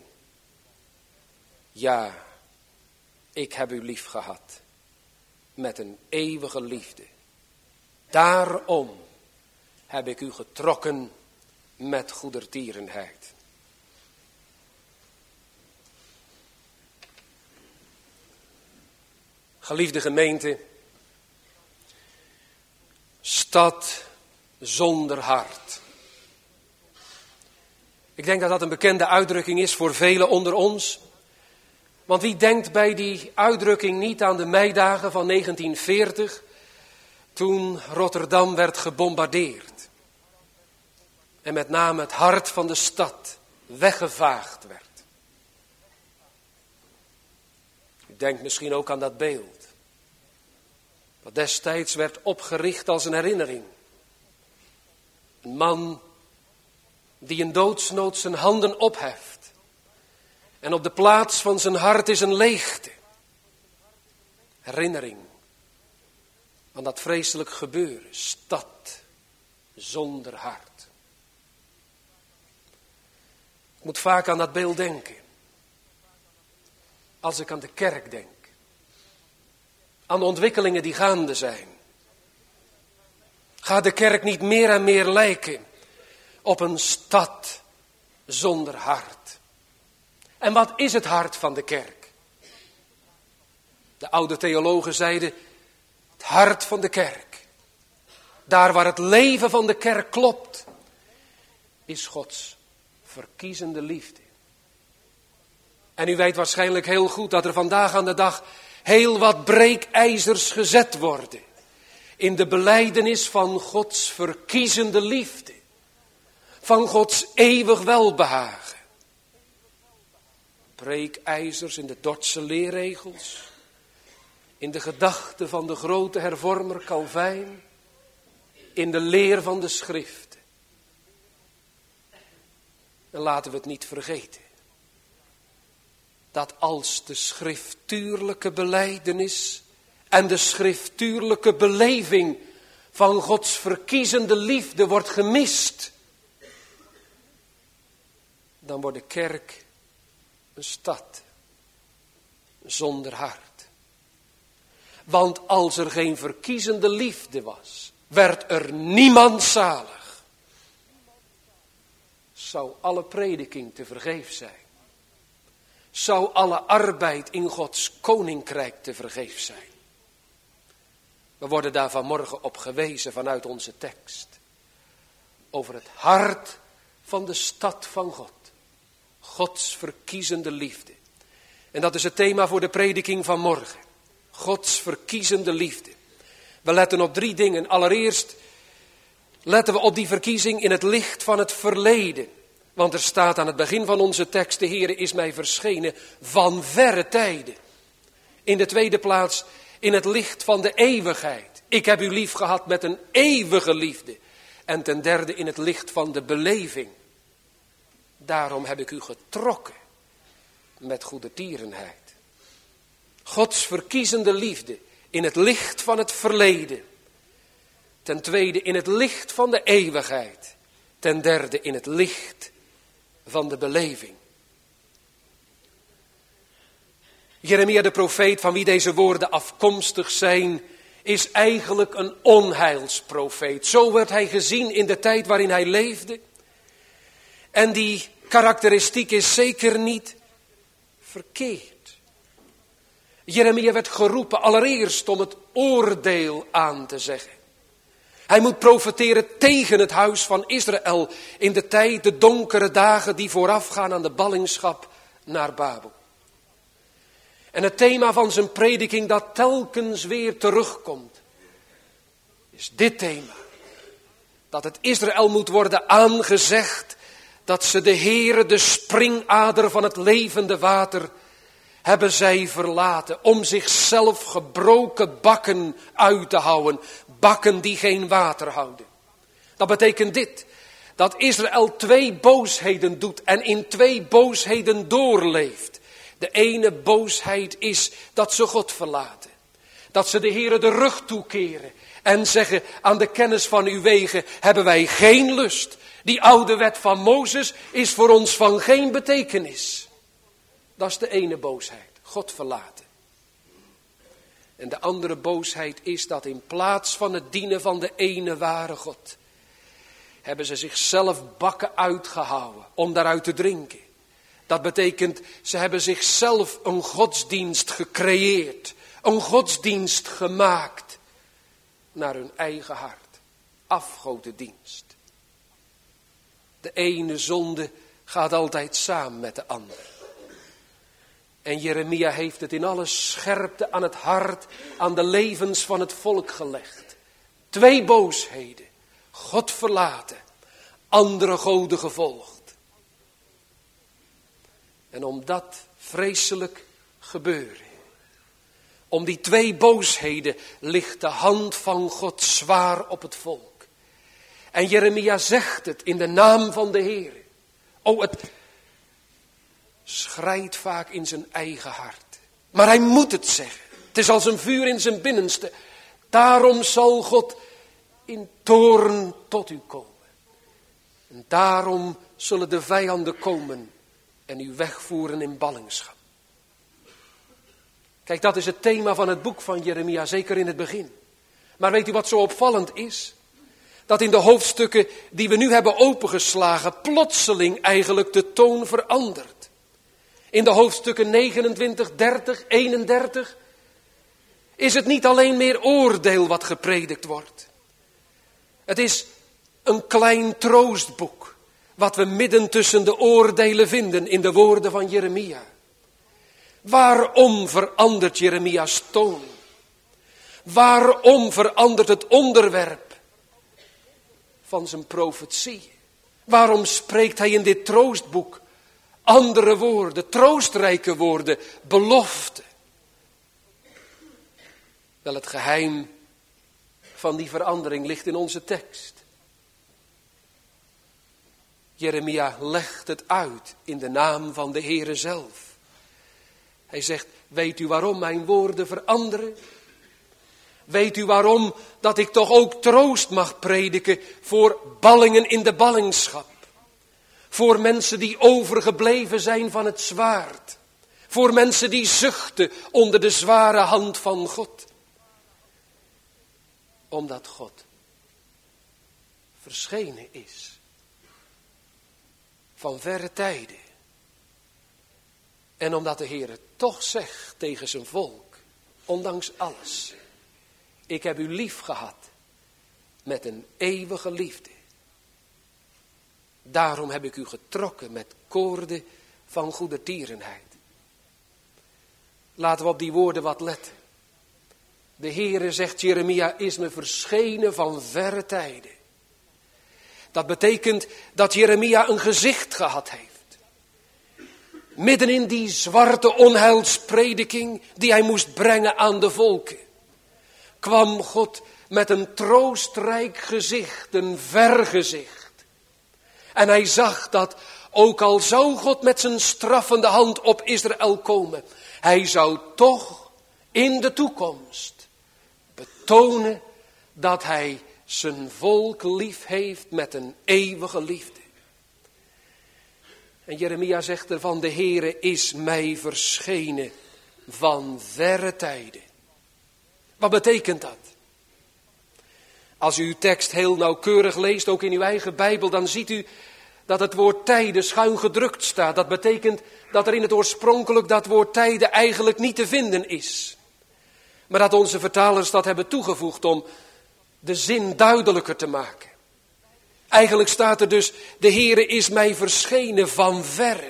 Ja, ik heb u lief gehad met een eeuwige liefde. Daarom heb ik u getrokken met goedertierenheid. Geliefde gemeente, stad zonder hart. Ik denk dat dat een bekende uitdrukking is voor velen onder ons. Want wie denkt bij die uitdrukking niet aan de meidagen van negentien veertig, toen Rotterdam werd gebombardeerd. En met name het hart van de stad weggevaagd werd. U denkt misschien ook aan dat beeld. Wat destijds werd opgericht als een herinnering. Een man die in doodsnood zijn handen opheft. En op de plaats van zijn hart is een leegte. Herinnering aan dat vreselijk gebeuren. Stad zonder hart. Ik moet vaak aan dat beeld denken. Als ik aan de kerk denk. Aan de ontwikkelingen die gaande zijn. Gaat de kerk niet meer en meer lijken op een stad zonder hart. En wat is het hart van de kerk? De oude theologen zeiden, het hart van de kerk. Daar waar het leven van de kerk klopt, is Gods verkiezende liefde. En u weet waarschijnlijk heel goed dat er vandaag aan de dag heel wat breekijzers gezet worden in de belijdenis van Gods verkiezende liefde, van Gods eeuwig welbehagen. Breekijzers in de Dordtse leerregels, in de gedachten van de grote hervormer Calvijn, in de leer van de schriften. En laten we het niet vergeten, dat als de schriftuurlijke belijdenis en de schriftuurlijke beleving van Gods verkiezende liefde wordt gemist, dan wordt de kerk een stad zonder hart. Want als er geen verkiezende liefde was, werd er niemand zalig. Zou alle prediking te vergeefs zijn. Zou alle arbeid in Gods koninkrijk te vergeefs zijn. We worden daar vanmorgen op gewezen vanuit onze tekst. Over het hart van de stad van God. Gods verkiezende liefde. En dat is het thema voor de prediking van morgen. Gods verkiezende liefde. We letten op drie dingen. Allereerst letten we op die verkiezing in het licht van het verleden. Want er staat aan het begin van onze tekst, de Heere is mij verschenen van verre tijden. In de tweede plaats in het licht van de eeuwigheid. Ik heb u lief gehad met een eeuwige liefde. En ten derde in het licht van de beleving. Daarom heb ik u getrokken met goede tierenheid. Gods verkiezende liefde in het licht van het verleden. Ten tweede in het licht van de eeuwigheid. Ten derde in het licht van de beleving. Jeremia de profeet, van wie deze woorden afkomstig zijn, is eigenlijk een onheilsprofeet. Zo werd hij gezien in de tijd waarin hij leefde. En die karakteristiek is zeker niet verkeerd. Jeremia werd geroepen allereerst om het oordeel aan te zeggen. Hij moet profeteren tegen het huis van Israël in de tijd, de donkere dagen die voorafgaan aan de ballingschap naar Babel. En het thema van zijn prediking dat telkens weer terugkomt, is dit thema. Dat het Israël moet worden aangezegd dat ze de Heere, de springader van het levende water, hebben zij verlaten om zichzelf gebroken bakken uit te houden. Bakken die geen water houden. Dat betekent dit. Dat Israël twee boosheden doet en in twee boosheden doorleeft. De ene boosheid is dat ze God verlaten. Dat ze de Heere de rug toekeren. En zeggen, aan de kennis van uw wegen hebben wij geen lust. Die oude wet van Mozes is voor ons van geen betekenis. Dat is de ene boosheid. God verlaten. En de andere boosheid is dat in plaats van het dienen van de ene ware God, hebben ze zichzelf bakken uitgehouden om daaruit te drinken. Dat betekent, ze hebben zichzelf een godsdienst gecreëerd. Een godsdienst gemaakt naar hun eigen hart. Afgodendienst. De ene zonde gaat altijd samen met de andere. En Jeremia heeft het in alle scherpte aan het hart, aan de levens van het volk gelegd. Twee boosheden. God verlaten. Andere goden gevolgd. En om dat vreselijk gebeuren. Om die twee boosheden ligt de hand van God zwaar op het volk. En Jeremia zegt het in de naam van de Heer. O, het schrijt vaak in zijn eigen hart. Maar hij moet het zeggen. Het is als een vuur in zijn binnenste. Daarom zal God in toorn tot u komen. En daarom zullen de vijanden komen en u wegvoeren in ballingschap. Kijk, dat is het thema van het boek van Jeremia, zeker in het begin. Maar weet u wat zo opvallend is? Dat in de hoofdstukken die we nu hebben opengeslagen, plotseling eigenlijk de toon verandert. In de hoofdstukken negenentwintig, dertig, eenendertig is het niet alleen meer oordeel wat gepredikt wordt. Het is een klein troostboek wat we midden tussen de oordelen vinden in de woorden van Jeremia. Waarom verandert Jeremia's toon? Waarom verandert het onderwerp van zijn profetie? Waarom spreekt hij in dit troostboek andere woorden, troostrijke woorden, beloften? Wel, het geheim van die verandering ligt in onze tekst. Jeremia legt het uit in de naam van de Heere zelf. Hij zegt, weet u waarom mijn woorden veranderen? Weet u waarom dat ik toch ook troost mag prediken voor ballingen in de ballingschap? Voor mensen die overgebleven zijn van het zwaard. Voor mensen die zuchten onder de zware hand van God. Omdat God verschenen is. Van verre tijden. En omdat de Heer toch zegt tegen zijn volk, ondanks alles, ik heb u lief gehad met een eeuwige liefde. Daarom heb ik u getrokken met koorden van goedertierenheid. Laten we op die woorden wat letten. De Heere, zegt Jeremia, is me verschenen van verre tijden. Dat betekent dat Jeremia een gezicht gehad heeft. Midden in die zwarte onheilsprediking die hij moest brengen aan de volken, kwam God met een troostrijk gezicht, een vergezicht. En hij zag dat, ook al zou God met zijn straffende hand op Israël komen, hij zou toch in de toekomst betonen dat hij zijn volk lief heeft met een eeuwige liefde. En Jeremia zegt ervan, de Heere is mij verschenen van verre tijden. Wat betekent dat? Als u uw tekst heel nauwkeurig leest, ook in uw eigen Bijbel, dan ziet u dat het woord tijden schuin gedrukt staat. Dat betekent dat er in het oorspronkelijk dat woord tijden eigenlijk niet te vinden is. Maar dat onze vertalers dat hebben toegevoegd om de zin duidelijker te maken. Eigenlijk staat er dus, de Heere is mij verschenen van verre.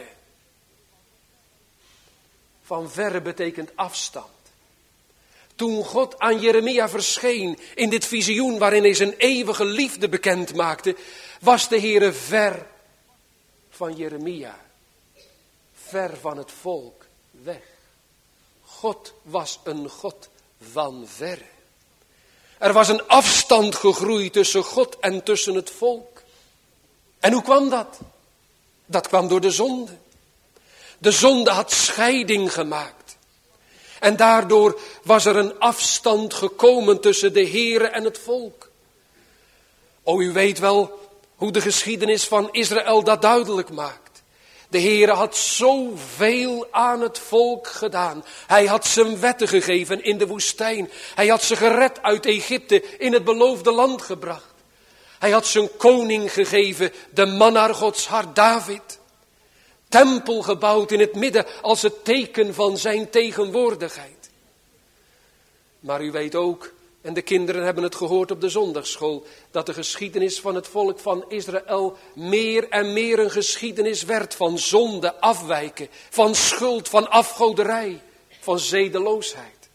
Van verre betekent afstand. Toen God aan Jeremia verscheen in dit visioen waarin hij zijn eeuwige liefde bekend maakte, was de Heere ver van Jeremia. Ver van het volk weg. God was een God van verre. Er was een afstand gegroeid tussen God en tussen het volk. En hoe kwam dat? Dat kwam door de zonde. De zonde had scheiding gemaakt. En daardoor was er een afstand gekomen tussen de Heere en het volk. O, u weet wel hoe de geschiedenis van Israël dat duidelijk maakt. De Heere had zoveel aan het volk gedaan. Hij had zijn wetten gegeven in de woestijn. Hij had ze gered uit Egypte, in het beloofde land gebracht. Hij had zijn koning gegeven, de man naar Gods hart, David. Tempel gebouwd in het midden als het teken van zijn tegenwoordigheid. Maar u weet ook, en de kinderen hebben het gehoord op de zondagschool, dat de geschiedenis van het volk van Israël meer en meer een geschiedenis werd van zonde, afwijken, van schuld, van afgoderij, van zedeloosheid.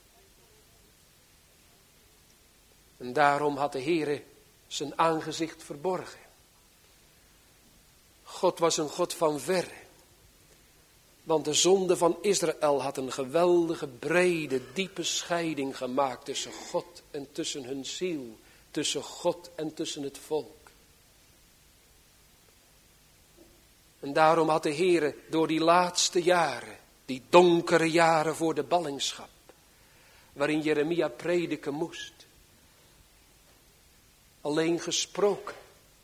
En daarom had de Heere zijn aangezicht verborgen. God was een God van verre. Want de zonde van Israël had een geweldige, brede, diepe scheiding gemaakt tussen God en tussen hun ziel. Tussen God en tussen het volk. En daarom had de Heere door die laatste jaren, die donkere jaren voor de ballingschap, waarin Jeremia prediken moest, alleen gesproken.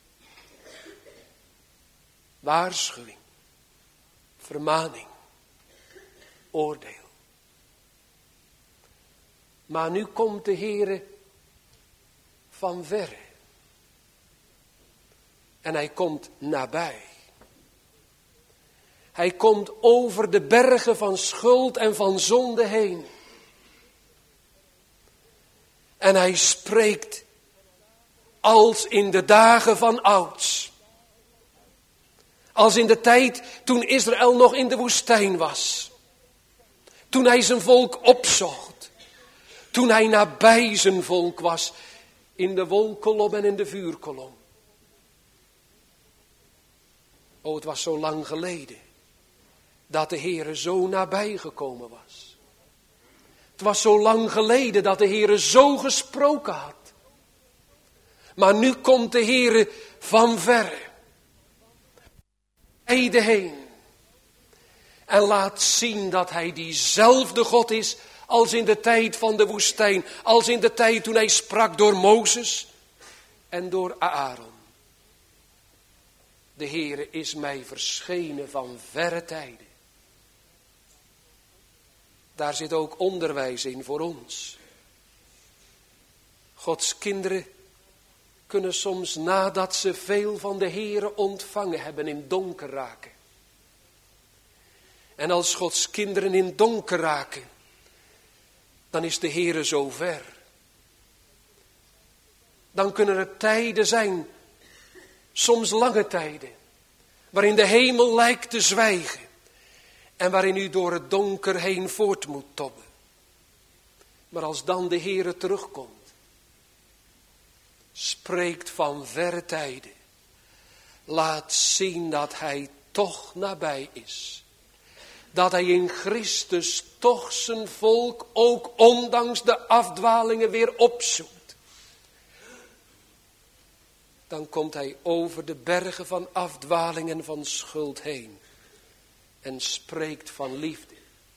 Waarschuwing, vermaning, oordeel. Maar nu komt de Heere van verre. En hij komt nabij. Hij komt over de bergen van schuld en van zonde heen. En hij spreekt als in de dagen van ouds. Als in de tijd toen Israël nog in de woestijn was. Toen hij zijn volk opzocht. Toen hij nabij zijn volk was. In de wolkolom en in de vuurkolom. Oh, het was zo lang geleden. Dat de Heere zo nabij gekomen was. Het was zo lang geleden dat de Heere zo gesproken had. Maar nu komt de Heere van verre. Eide heen. En laat zien dat hij diezelfde God is als in de tijd van de woestijn. Als in de tijd toen hij sprak door Mozes en door Aaron. De Heere is mij verschenen van verre tijden. Daar zit ook onderwijs in voor ons. Gods kinderen kunnen soms nadat ze veel van de Heere ontvangen hebben in donker raken. En als Gods kinderen in donker raken, dan is de Heere zo ver. Dan kunnen er tijden zijn, soms lange tijden, waarin de hemel lijkt te zwijgen. En waarin u door het donker heen voort moet tobben. Maar als dan de Heere terugkomt. Spreekt van verre tijden. Laat zien dat hij toch nabij is. Dat hij in Christus toch zijn volk ook ondanks de afdwalingen weer opzoekt. Dan komt hij over de bergen van afdwaling en van schuld heen. En spreekt van liefde.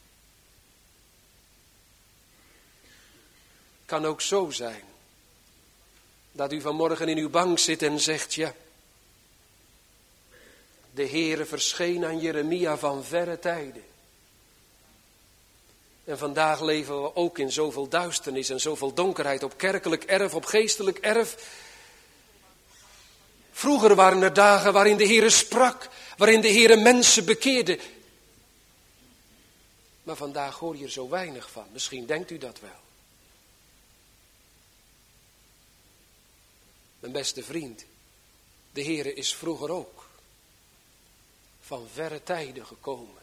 Kan ook zo zijn. Dat u vanmorgen in uw bank zit en zegt, ja. De Heere verscheen aan Jeremia van verre tijden. En vandaag leven we ook in zoveel duisternis en zoveel donkerheid. Op kerkelijk erf, op geestelijk erf. Vroeger waren er dagen waarin de Heere sprak. Waarin de Heere mensen bekeerde. Maar vandaag hoor je er zo weinig van. Misschien denkt u dat wel. Mijn beste vriend. De Heere is vroeger ook van verre tijden gekomen.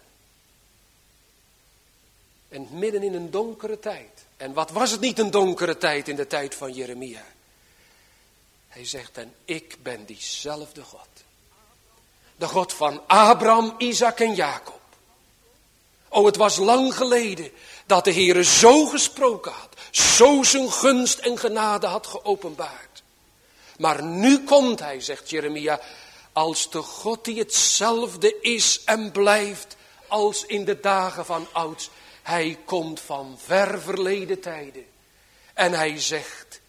En midden in een donkere tijd. En wat was het niet een donkere tijd in de tijd van Jeremia? Hij zegt, en ik ben diezelfde God. De God van Abraham, Isaac en Jacob. Oh, het was lang geleden dat de Heere zo gesproken had. Zo zijn gunst en genade had geopenbaard. Maar nu komt hij, zegt Jeremia, als de God die hetzelfde is en blijft als in de dagen van ouds. Hij komt van ver verleden tijden. En hij zegt,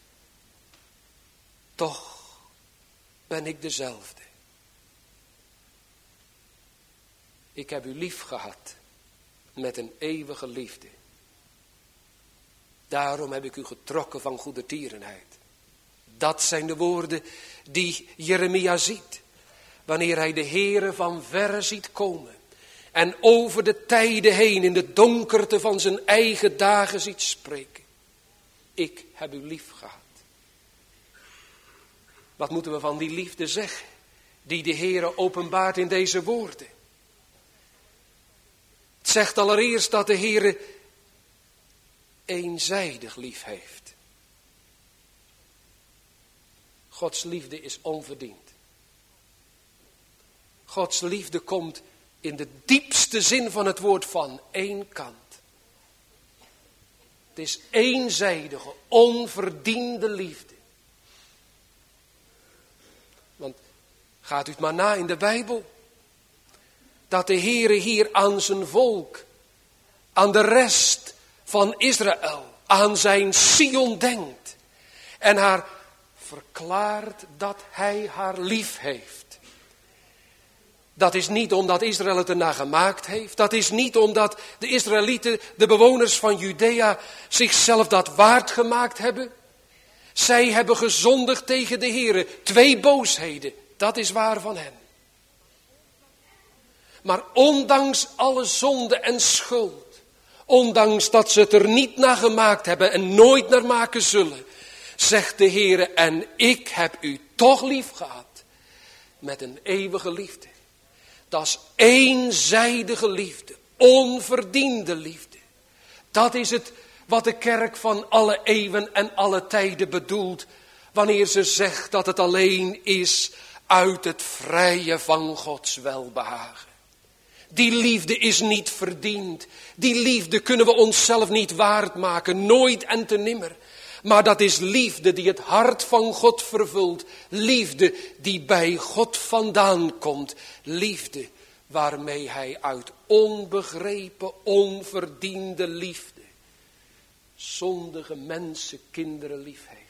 toch ben ik dezelfde. Ik heb u lief gehad met een eeuwige liefde. Daarom heb ik u getrokken van goedertierenheid. Dat zijn de woorden die Jeremia ziet. Wanneer hij de Heere van verre ziet komen. En over de tijden heen in de donkerte van zijn eigen dagen ziet spreken. Ik heb u lief gehad. Wat moeten we van die liefde zeggen? Die de Heere openbaart in deze woorden. Het zegt allereerst dat de Heere eenzijdig lief heeft. Gods liefde is onverdiend. Gods liefde komt in de diepste zin van het woord van één kant. Het is eenzijdige, onverdiende liefde. Want gaat u het maar na in de Bijbel. Dat de Heere hier aan zijn volk, aan de rest van Israël, aan zijn Sion denkt. En haar verklaart dat hij haar lief heeft. Dat is niet omdat Israël het ernaar gemaakt heeft. Dat is niet omdat de Israëlieten, de bewoners van Judea, zichzelf dat waard gemaakt hebben. Zij hebben gezondigd tegen de Heere. Twee boosheden, dat is waar van hen. Maar ondanks alle zonde en schuld, ondanks dat ze het er niet naar gemaakt hebben en nooit naar maken zullen, zegt de Heere, en ik heb u toch lief gehad met een eeuwige liefde. Dat is eenzijdige liefde, onverdiende liefde. Dat is het wat de kerk van alle eeuwen en alle tijden bedoelt, wanneer ze zegt dat het alleen is uit het vrije van Gods welbehagen. Die liefde is niet verdiend. Die liefde kunnen we onszelf niet waard maken, nooit en te nimmer. Maar dat is liefde die het hart van God vervult. Liefde die bij God vandaan komt. Liefde waarmee hij uit onbegrepen, onverdiende liefde zondige mensen, kinderen lief heeft.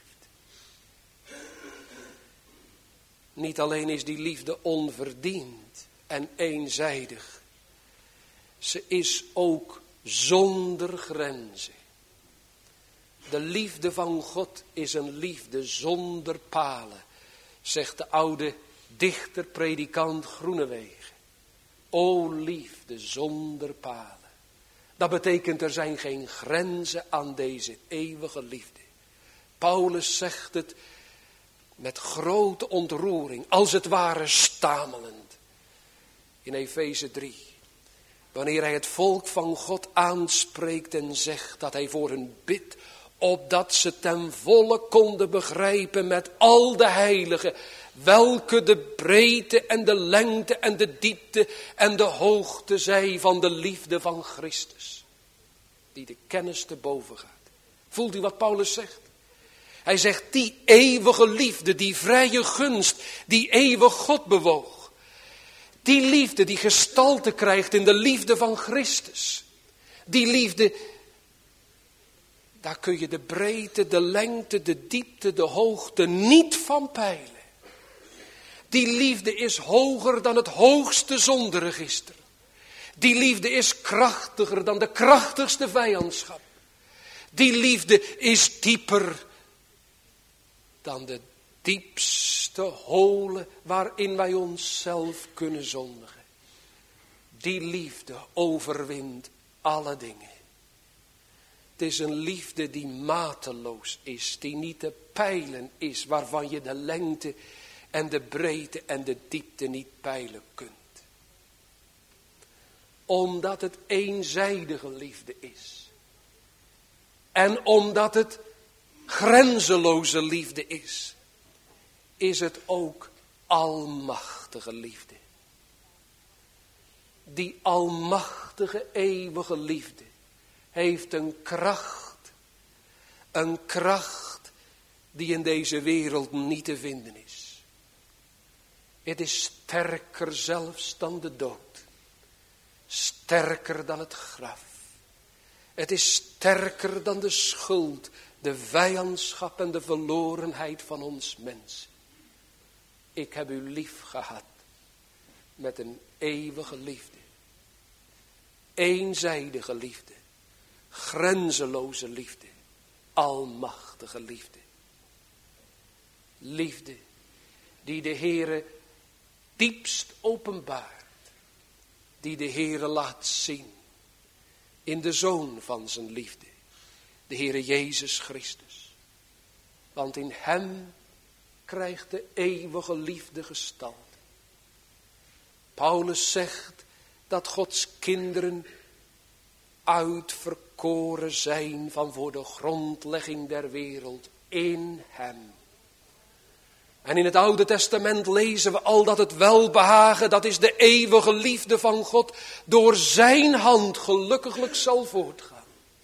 Niet alleen is die liefde onverdiend en eenzijdig. Ze is ook zonder grenzen. De liefde van God is een liefde zonder palen, zegt de oude dichter, predikant Groenewegen. O liefde zonder palen. Dat betekent er zijn geen grenzen aan deze eeuwige liefde. Paulus zegt het met grote ontroering, als het ware stamelend. In Efeze drie. Wanneer hij het volk van God aanspreekt en zegt dat hij voor hen bidt, opdat ze ten volle konden begrijpen met al de heiligen, welke de breedte en de lengte en de diepte en de hoogte zij van de liefde van Christus, die de kennis te boven gaat. Voelt u wat Paulus zegt? Hij zegt die eeuwige liefde, die vrije gunst, die eeuwig God bewoog. Die liefde die gestalte krijgt in de liefde van Christus. Die liefde, daar kun je de breedte, de lengte, de diepte, de hoogte niet van peilen. Die liefde is hoger dan het hoogste zonderegister. Die liefde is krachtiger dan de krachtigste vijandschap. Die liefde is dieper dan de diepste holen waarin wij onszelf kunnen zondigen. Die liefde overwint alle dingen. Het is een liefde die mateloos is, die niet te peilen is, waarvan je de lengte en de breedte en de diepte niet peilen kunt. Omdat het eenzijdige liefde is. En omdat het grenzeloze liefde is, is het ook almachtige liefde. Die almachtige eeuwige liefde heeft een kracht, een kracht die in deze wereld niet te vinden is. Het is sterker zelfs dan de dood, sterker dan het graf. Het is sterker dan de schuld, de vijandschap en de verlorenheid van ons mensen. Ik heb u lief gehad met een eeuwige liefde. Eenzijdige liefde. Grenzeloze liefde. Almachtige liefde. Liefde die de Heere diepst openbaart. Die de Heere laat zien in de Zoon van zijn liefde. De Heere Jezus Christus. Want in hem krijgt de eeuwige liefde gestalte. Paulus zegt dat Gods kinderen uitverkoren zijn van voor de grondlegging der wereld in hem. En in het Oude Testament lezen we al dat het welbehagen, dat is de eeuwige liefde van God, door zijn hand gelukkiglijk zal voortgaan.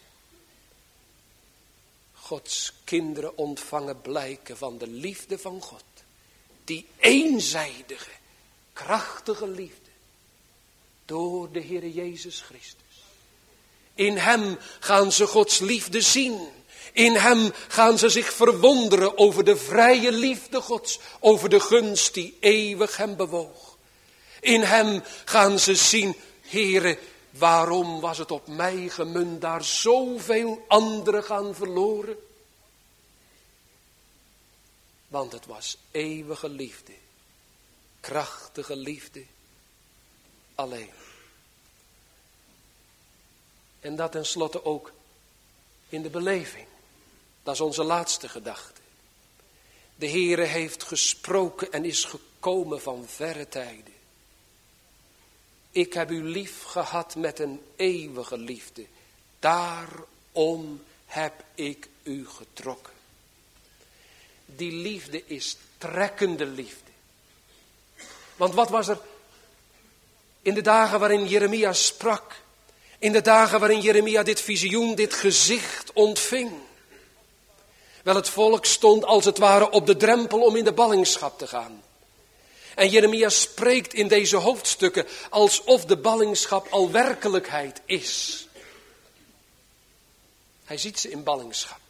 Gods kinderen ontvangen blijken van de liefde van God. Die eenzijdige, krachtige liefde. Door de Heere Jezus Christus. In hem gaan ze Gods liefde zien. In hem gaan ze zich verwonderen over de vrije liefde Gods. Over de gunst die eeuwig hem bewoog. In hem gaan ze zien, Heere, waarom was het op mij gemunt, daar zoveel anderen gaan verloren? Want het was eeuwige liefde, krachtige liefde, alleen. En dat tenslotte ook in de beleving. Dat is onze laatste gedachte. De Heere heeft gesproken en is gekomen van verre tijden. Ik heb u lief gehad met een eeuwige liefde. Daarom heb ik u getrokken. Die liefde is trekkende liefde. Want wat was er in de dagen waarin Jeremia sprak? In de dagen waarin Jeremia dit visioen, dit gezicht ontving. Wel, het volk stond als het ware op de drempel om in de ballingschap te gaan. En Jeremia spreekt in deze hoofdstukken alsof de ballingschap al werkelijkheid is. Hij ziet ze in ballingschap.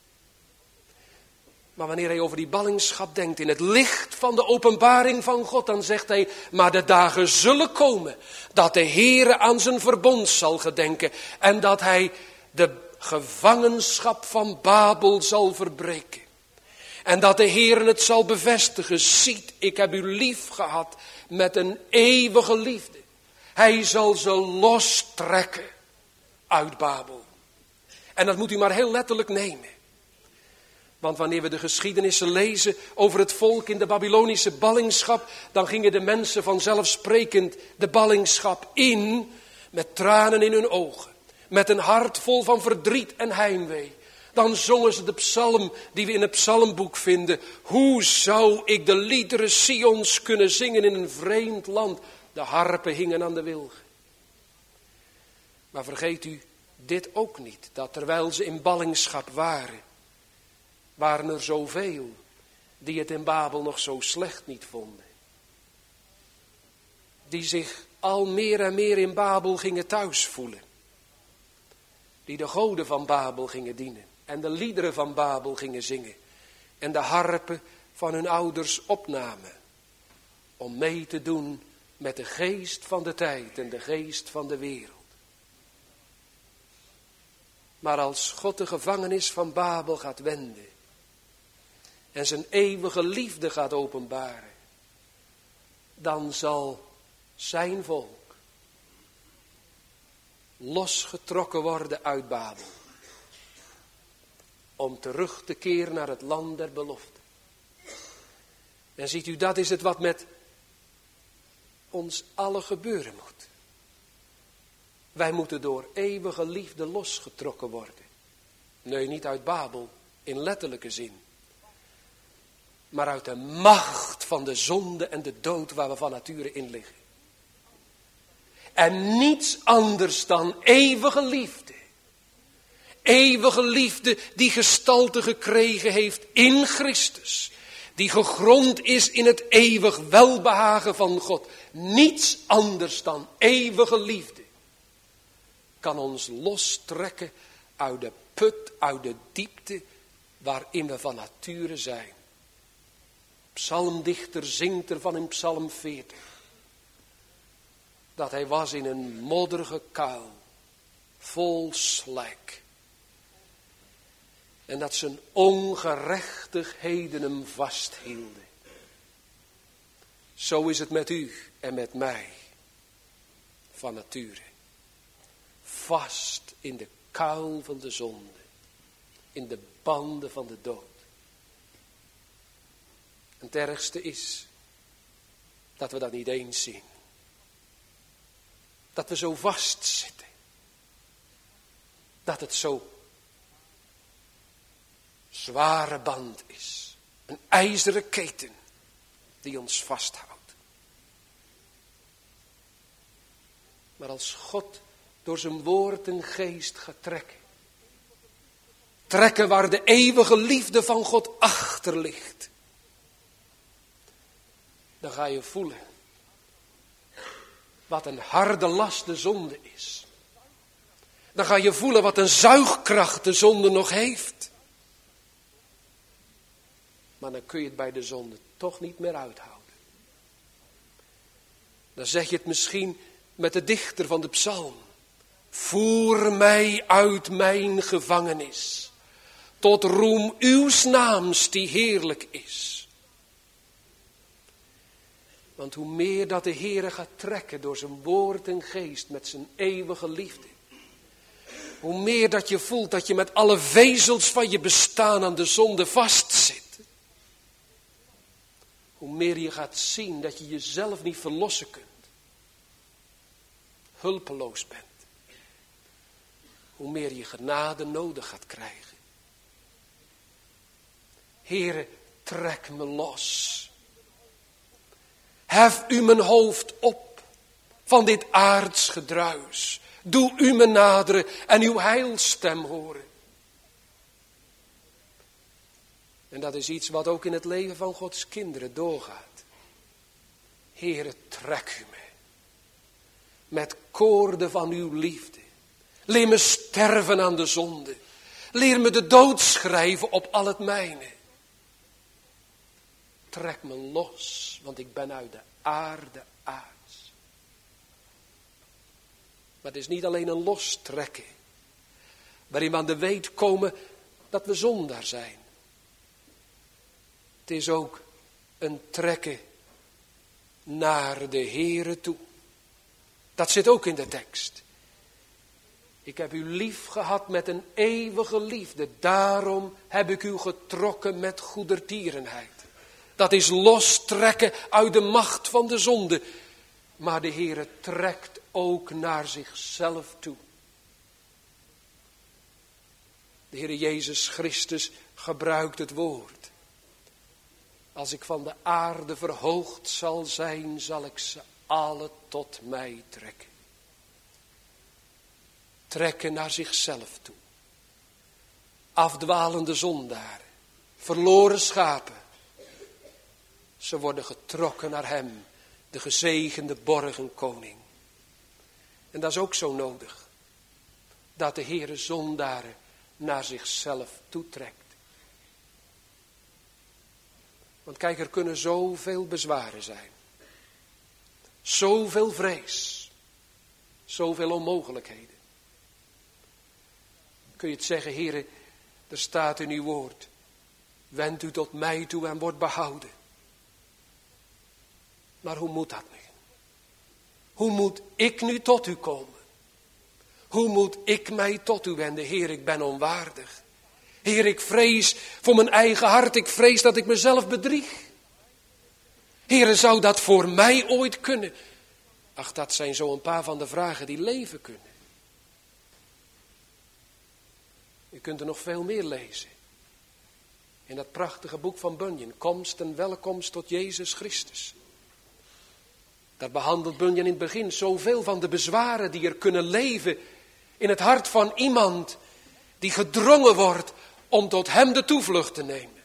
Maar wanneer hij over die ballingschap denkt in het licht van de openbaring van God, dan zegt hij, maar de dagen zullen komen dat de Heere aan zijn verbond zal gedenken en dat hij de gevangenschap van Babel zal verbreken. En dat de Heere het zal bevestigen. Ziet, ik heb u lief gehad met een eeuwige liefde. Hij zal ze lostrekken uit Babel. En dat moet u maar heel letterlijk nemen. Want wanneer we de geschiedenissen lezen over het volk in de Babylonische ballingschap, dan gingen de mensen vanzelfsprekend de ballingschap in met tranen in hun ogen. Met een hart vol van verdriet en heimwee. Dan zongen ze de psalm die we in het psalmboek vinden. Hoe zou ik de liederen Sions kunnen zingen in een vreemd land? De harpen hingen aan de wilgen. Maar vergeet u dit ook niet, dat terwijl ze in ballingschap waren, waren er zoveel die het in Babel nog zo slecht niet vonden. Die zich al meer en meer in Babel gingen thuis voelen. Die de goden van Babel gingen dienen. En de liederen van Babel gingen zingen. En de harpen van hun ouders opnamen. Om mee te doen met de geest van de tijd en de geest van de wereld. Maar als God de gevangenis van Babel gaat wenden. En zijn eeuwige liefde gaat openbaren. Dan zal zijn volk losgetrokken worden uit Babel. Om terug te keren naar het land der belofte. En ziet u, dat is het wat met ons allen gebeuren moet. Wij moeten door eeuwige liefde losgetrokken worden. Nee, niet uit Babel, in letterlijke zin. Maar uit de macht van de zonde en de dood waar we van nature in liggen. En niets anders dan eeuwige liefde. Eeuwige liefde die gestalte gekregen heeft in Christus. Die gegrond is in het eeuwig welbehagen van God. Niets anders dan eeuwige liefde kan ons lostrekken uit de put, uit de diepte waarin we van nature zijn. Psalmdichter zingt ervan in Psalm veertig. Dat hij was in een modderige kuil, vol slijk. En dat zijn ongerechtigheden hem vasthielden. Zo is het met u en met mij, van nature. Vast in de kuil van de zonde, in de banden van de dood. En het ergste is dat we dat niet eens zien. Dat we zo vastzitten. Dat het zo zware band is. Een ijzeren keten die ons vasthoudt. Maar als God door zijn woord en geest gaat trekken. Trekken waar de eeuwige liefde van God achter ligt. Dan ga je voelen wat een harde last de zonde is. Dan ga je voelen wat een zuigkracht de zonde nog heeft. Maar dan kun je het bij de zonde toch niet meer uithouden. Dan zeg je het misschien met de dichter van de psalm. Voer mij uit mijn gevangenis, tot roem uws naams die heerlijk is. Want hoe meer dat de Heere gaat trekken door zijn woord en geest met zijn eeuwige liefde. Hoe meer dat je voelt dat je met alle vezels van je bestaan aan de zonde vastzit. Hoe meer je gaat zien dat je jezelf niet verlossen kunt. hulpeloos bent, hoe meer je genade nodig gaat krijgen. Heere, trek me los. Hef u mijn hoofd op van dit aards gedruis. Doe u me naderen en uw heilstem horen. En dat is iets wat ook in het leven van Gods kinderen doorgaat. Heere, trek u me. Met koorden van uw liefde. Leer me sterven aan de zonde. Leer me de dood schrijven op al het mijne. Trek me los, want ik ben uit de aarde aards. Maar het is niet alleen een lostrekken, waarin we aan de weet komen dat we zondaar zijn. Het is ook een trekken naar de Heere toe. Dat zit ook in de tekst. Ik heb u lief gehad met een eeuwige liefde, daarom heb ik u getrokken met goedertierenheid. Dat is lostrekken uit de macht van de zonde. Maar de Heere trekt ook naar zichzelf toe. De Heere Jezus Christus gebruikt het woord. Als ik van de aarde verhoogd zal zijn, zal ik ze alle tot mij trekken. Trekken naar zichzelf toe. Afdwalende zondaren, verloren schapen. Ze worden getrokken naar hem, de gezegende borgenkoning. En dat is ook zo nodig. Dat de Heere zondaren naar zichzelf toetrekt. Want kijk, er kunnen zoveel bezwaren zijn. Zoveel vrees. Zoveel onmogelijkheden. Kun je het zeggen, Heere, er staat in uw woord. Wend u tot mij toe en word behouden. Maar hoe moet dat nu? Hoe moet ik nu tot u komen? Hoe moet ik mij tot u wenden? Heer, ik ben onwaardig. Heer, ik vrees voor mijn eigen hart. Ik vrees dat ik mezelf bedrieg. Heer, zou dat voor mij ooit kunnen? Ach, dat zijn zo een paar van de vragen die leven kunnen. U kunt er nog veel meer lezen. In dat prachtige boek van Bunyan. Komst en welkomst tot Jezus Christus. Daar behandelt Bunyan in het begin zoveel van de bezwaren die er kunnen leven in het hart van iemand die gedrongen wordt om tot hem de toevlucht te nemen.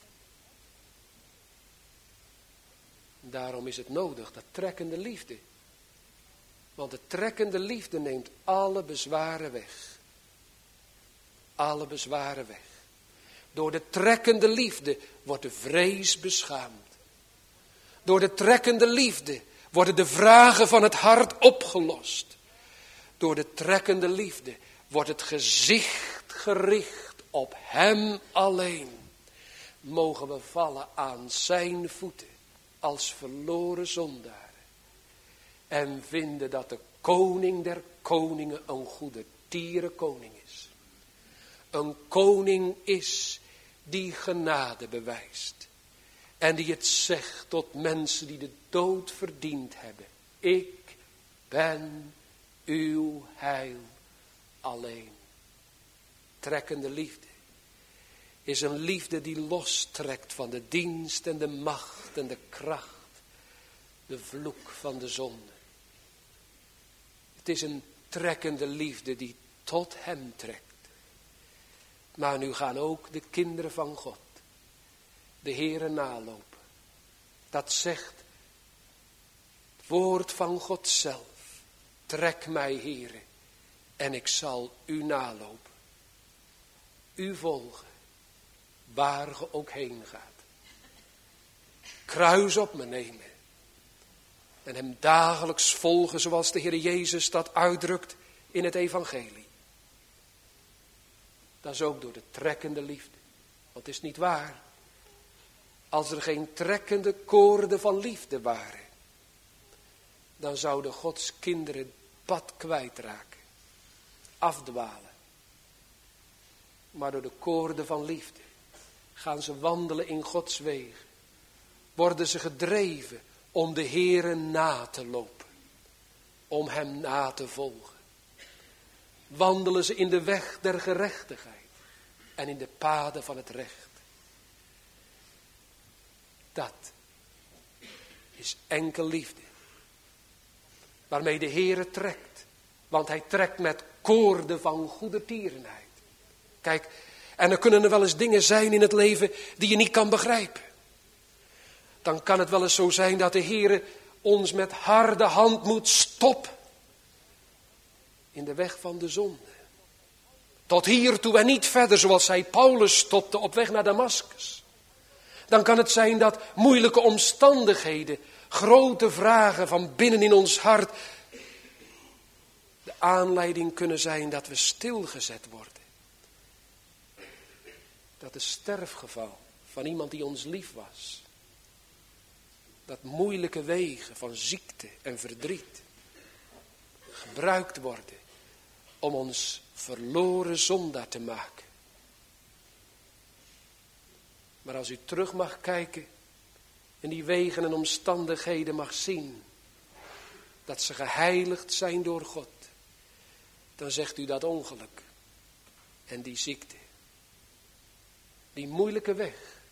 Daarom is het nodig, dat trekkende liefde. Want de trekkende liefde neemt alle bezwaren weg. Alle bezwaren weg. Door de trekkende liefde wordt de vrees beschaamd. Door de trekkende liefde worden de vragen van het hart opgelost. Door de trekkende liefde wordt het gezicht gericht op hem alleen. Mogen we vallen aan zijn voeten als verloren zondaren. En vinden dat de koning der koningen een goede tierenkoning is. Een koning is die genade bewijst. En die het zegt tot mensen die de dood verdiend hebben. Ik ben uw heil alleen. Trekkende liefde is een liefde die lostrekt van de dienst en de macht en de kracht. De vloek van de zonde. Het is een trekkende liefde die tot hem trekt. Maar nu gaan ook de kinderen van God de Heere nalopen. Dat zegt het woord van God zelf. Trek mij, Heere, en ik zal u nalopen. U volgen, waar ge ook heen gaat. Kruis op me nemen. En hem dagelijks volgen zoals de Heer Jezus dat uitdrukt in het evangelie. Dat is ook door de trekkende liefde. Want het is niet waar. Als er geen trekkende koorden van liefde waren. Dan zouden Gods kinderen het pad kwijtraken. Afdwalen. Maar door de koorden van liefde gaan ze wandelen in Gods wegen. Worden ze gedreven om de Heere na te lopen. om hem na te volgen. Wandelen ze in de weg der gerechtigheid en in de paden van het recht. Dat is enkel liefde. Waarmee de Heere trekt. Want hij trekt met koorden van goedertierenheid. Kijk, en er kunnen er wel eens dingen zijn in het leven die je niet kan begrijpen. Dan kan het wel eens zo zijn dat de Heere ons met harde hand moet stoppen. In de weg van de zonde. Tot hiertoe en niet verder, zoals hij Paulus stopte op weg naar Damaskus. Dan kan het zijn dat moeilijke omstandigheden, grote vragen van binnen in ons hart, de aanleiding kunnen zijn dat we stilgezet worden. Dat het sterfgeval van iemand die ons lief was, dat moeilijke wegen van ziekte en verdriet gebruikt worden om ons verloren zondaar te maken. Maar als u terug mag kijken en die wegen en omstandigheden mag zien dat ze geheiligd zijn door God, dan zegt u dat ongeluk en die ziekte, die moeilijke weg,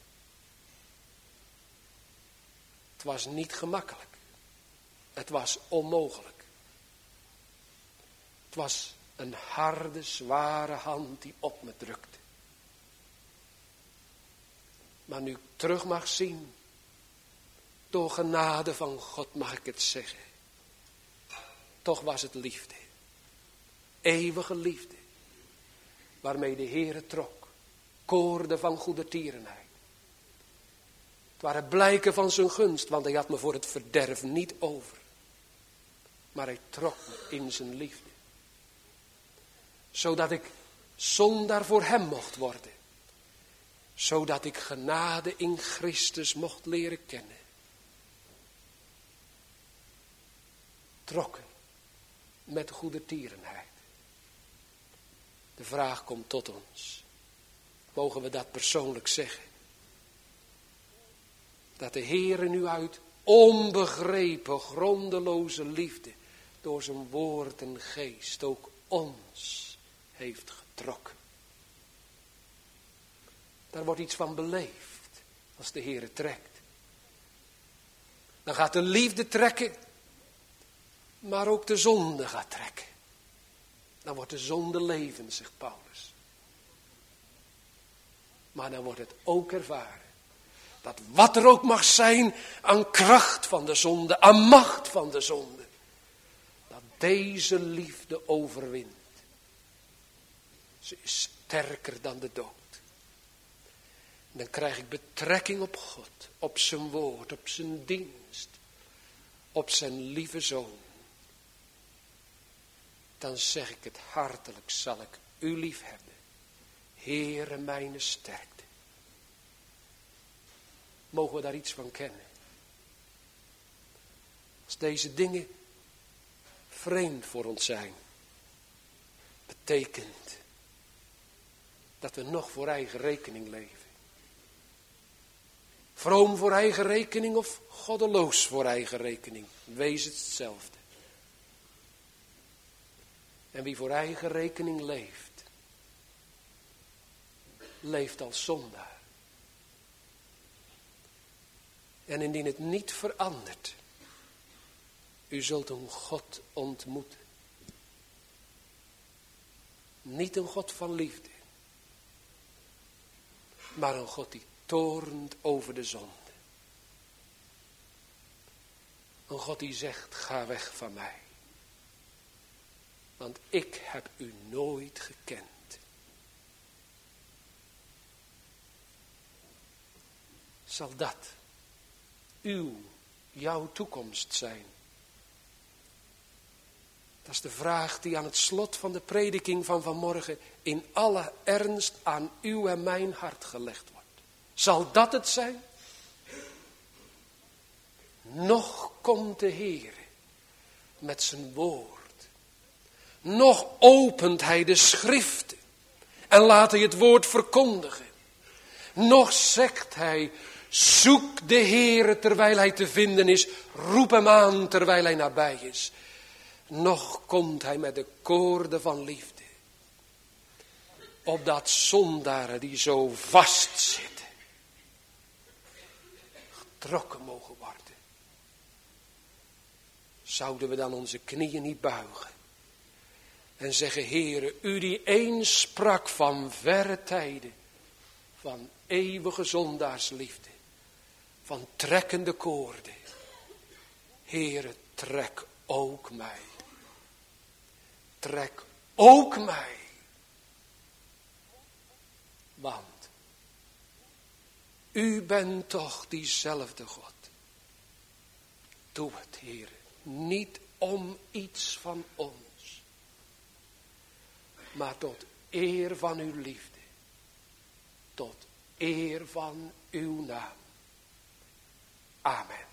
het was niet gemakkelijk. Het was onmogelijk. Het was een harde, zware hand die op me drukte. Maar nu ik terug mag zien, door genade van God mag ik het zeggen. Toch was het liefde. Eeuwige liefde. Waarmee de Heere trok. Koorden van goedertierenheid. Het waren blijken van zijn gunst, want hij had me voor het verderf niet over. Maar hij trok me in zijn liefde. Zodat ik zondaar voor hem mocht worden. Zodat ik genade in Christus mocht leren kennen. Trokken met goedertierenheid. De vraag komt tot ons. Mogen we dat persoonlijk zeggen? Dat de Heere nu uit onbegrepen, grondeloze liefde door zijn woord en geest ook ons heeft getrokken. Daar wordt iets van beleefd als de Heere trekt. Dan gaat de liefde trekken, maar ook de zonde gaat trekken. Dan wordt de zonde levend, zegt Paulus. Maar dan wordt het ook ervaren. Dat wat er ook mag zijn aan kracht van de zonde, aan macht van de zonde. Dat deze liefde overwint. Ze is sterker dan de dood. En dan krijg ik betrekking op God, op zijn woord, op zijn dienst, op zijn lieve zoon. Dan zeg ik het hartelijk, zal ik u lief hebben. Heere mijne sterkte. Mogen we daar iets van kennen? Als deze dingen vreemd voor ons zijn, betekent dat we nog voor eigen rekening leven. Vroom voor eigen rekening of goddeloos voor eigen rekening. Wees hetzelfde. En wie voor eigen rekening leeft, leeft als zondaar. En indien het niet verandert, u zult een God ontmoeten. Niet een God van liefde, maar een God die toornt over de zonde. Een God die zegt, ga weg van mij. Want ik heb u nooit gekend. Zal dat uw, jouw toekomst zijn? Dat is de vraag die aan het slot van de prediking van vanmorgen in alle ernst aan uw en mijn hart gelegd wordt. Zal dat het zijn? Nog komt de Heer met zijn woord. Nog opent hij de schriften en laat hij het woord verkondigen. Nog zegt hij, zoek de Heere terwijl hij te vinden is, roep hem aan terwijl hij nabij is. nog komt hij met de koorden van liefde. Opdat zondaren die zo vastzitten, getrokken mogen worden. Zouden we dan onze knieën niet buigen en zeggen, Heere, u die eens sprak van verre tijden, van eeuwige zondaarsliefde, van trekkende koorden. Heere, trek ook mij. Trek ook mij. Want u bent toch diezelfde God. Doe het, Heere, niet om iets van ons, maar tot eer van uw liefde, tot eer van uw naam. Amen.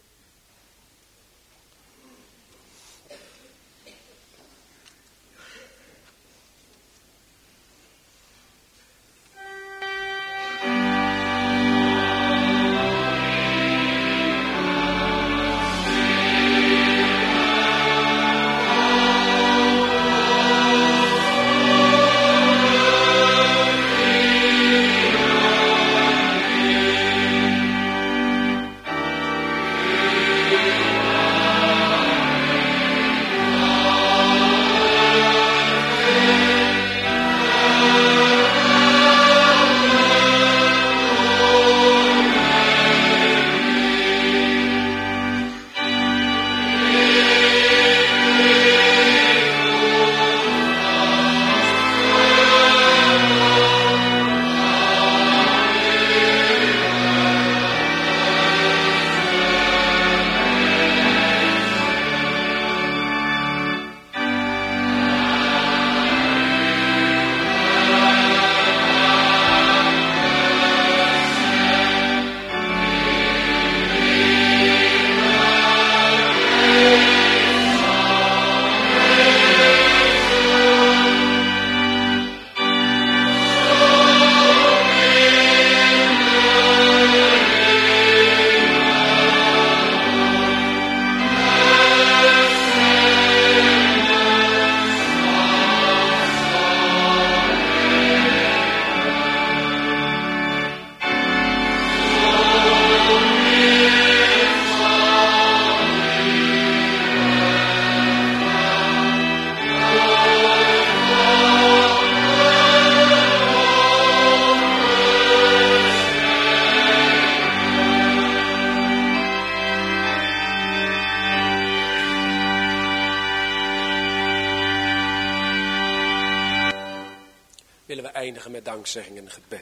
Met dankzegging en gebed.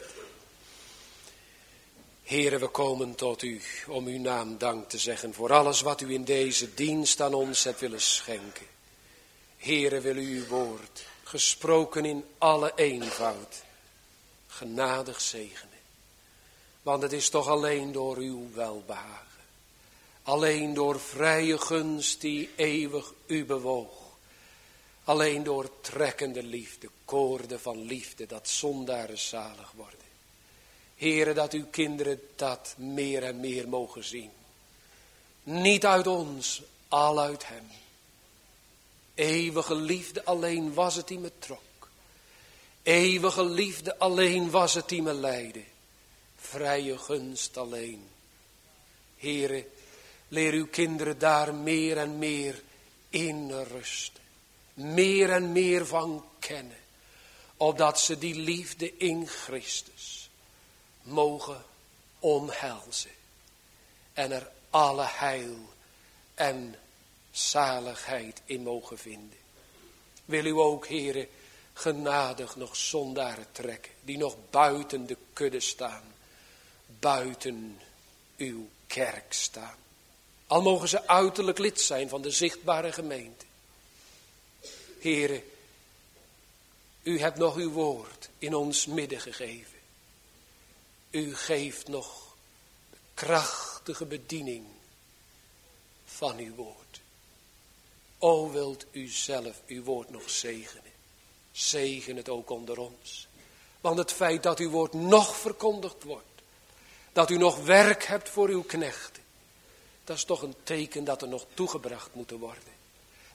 Heere, we komen tot u om uw naam dank te zeggen voor alles wat u in deze dienst aan ons hebt willen schenken. Heere, wil u uw woord, gesproken in alle eenvoud, genadig zegenen. Want het is toch alleen door uw welbehagen, alleen door vrije gunst die eeuwig u bewoog, alleen door trekkende liefde, koorden van liefde, dat zondaren zalig worden. Heere, dat uw kinderen dat meer en meer mogen zien. Niet uit ons, al uit hem. Eeuwige liefde alleen was het die me trok. Eeuwige liefde alleen was het die me leidde. Vrije gunst alleen. Heere, leer uw kinderen daar meer en meer in rusten. Meer en meer van kennen. Opdat ze die liefde in Christus mogen omhelzen. En er alle heil en zaligheid in mogen vinden. Wil u ook, Heere, genadig nog zondaren trekken. Die nog buiten de kudde staan. Buiten uw kerk staan. Al mogen ze uiterlijk lid zijn van de zichtbare gemeente. Heere, u hebt nog uw woord in ons midden gegeven. U geeft nog de krachtige bediening van uw woord. O, wilt u zelf uw woord nog zegenen. Zegen het ook onder ons. Want het feit dat uw woord nog verkondigd wordt. Dat u nog werk hebt voor uw knechten. Dat is toch een teken dat er nog toegebracht moet worden.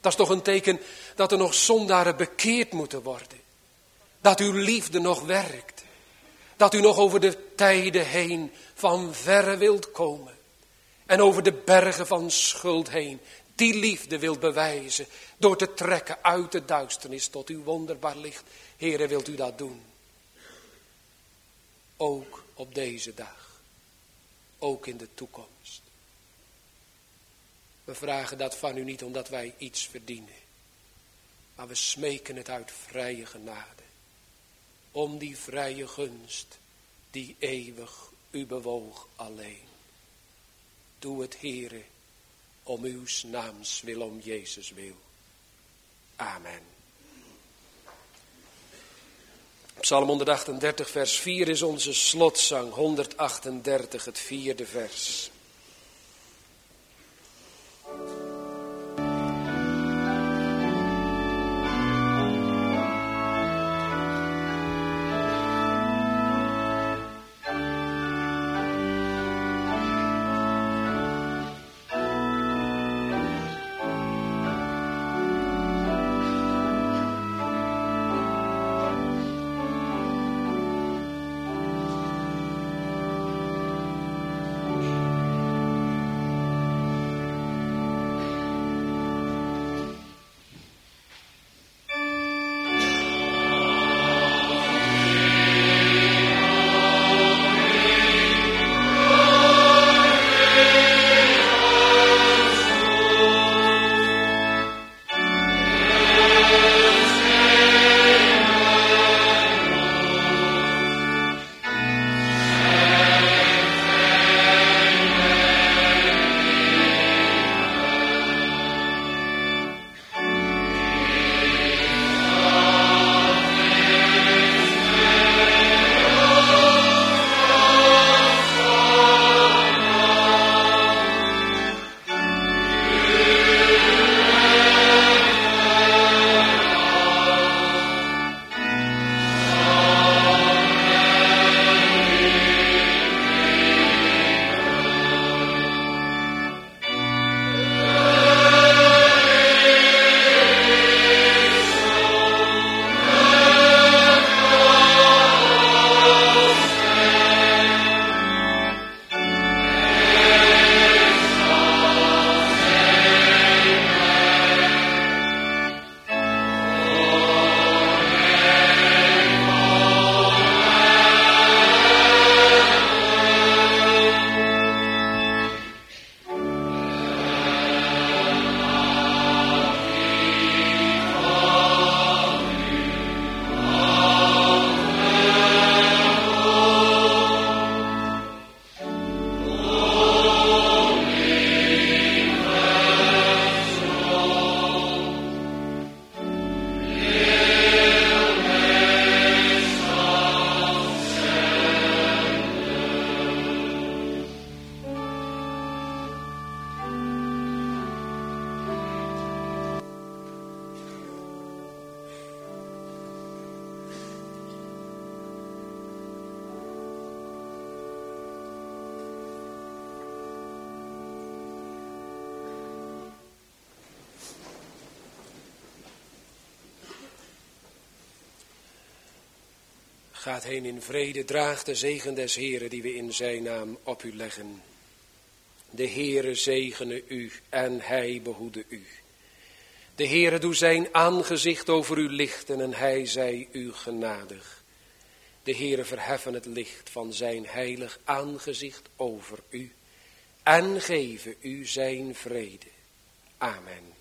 Dat is toch een teken dat er nog zondaren bekeerd moeten worden. Dat uw liefde nog werkt. Dat u nog over de tijden heen van verre wilt komen. En over de bergen van schuld heen die liefde wilt bewijzen. Door te trekken uit de duisternis tot uw wonderbaar licht. Heere, wilt u dat doen? Ook op deze dag. Ook in de toekomst. We vragen dat van u niet omdat wij iets verdienen. Maar we smeken het uit vrije genade. Om die vrije gunst die eeuwig u bewoog alleen. Doe het, Heere, om uw naams wil, om Jezus wil. Amen. Psalm honderdachtendertig vers vier is onze slotzang. honderdachtendertig, het vierde vers. Gaat heen in vrede, draagt de zegen des Heeren die we in zijn naam op u leggen. De Heere zegene u en hij behoede u. De Heere doe zijn aangezicht over u lichten en hij zij u genadig. De Heere verheffen het licht van zijn heilig aangezicht over u en geven u zijn vrede. Amen.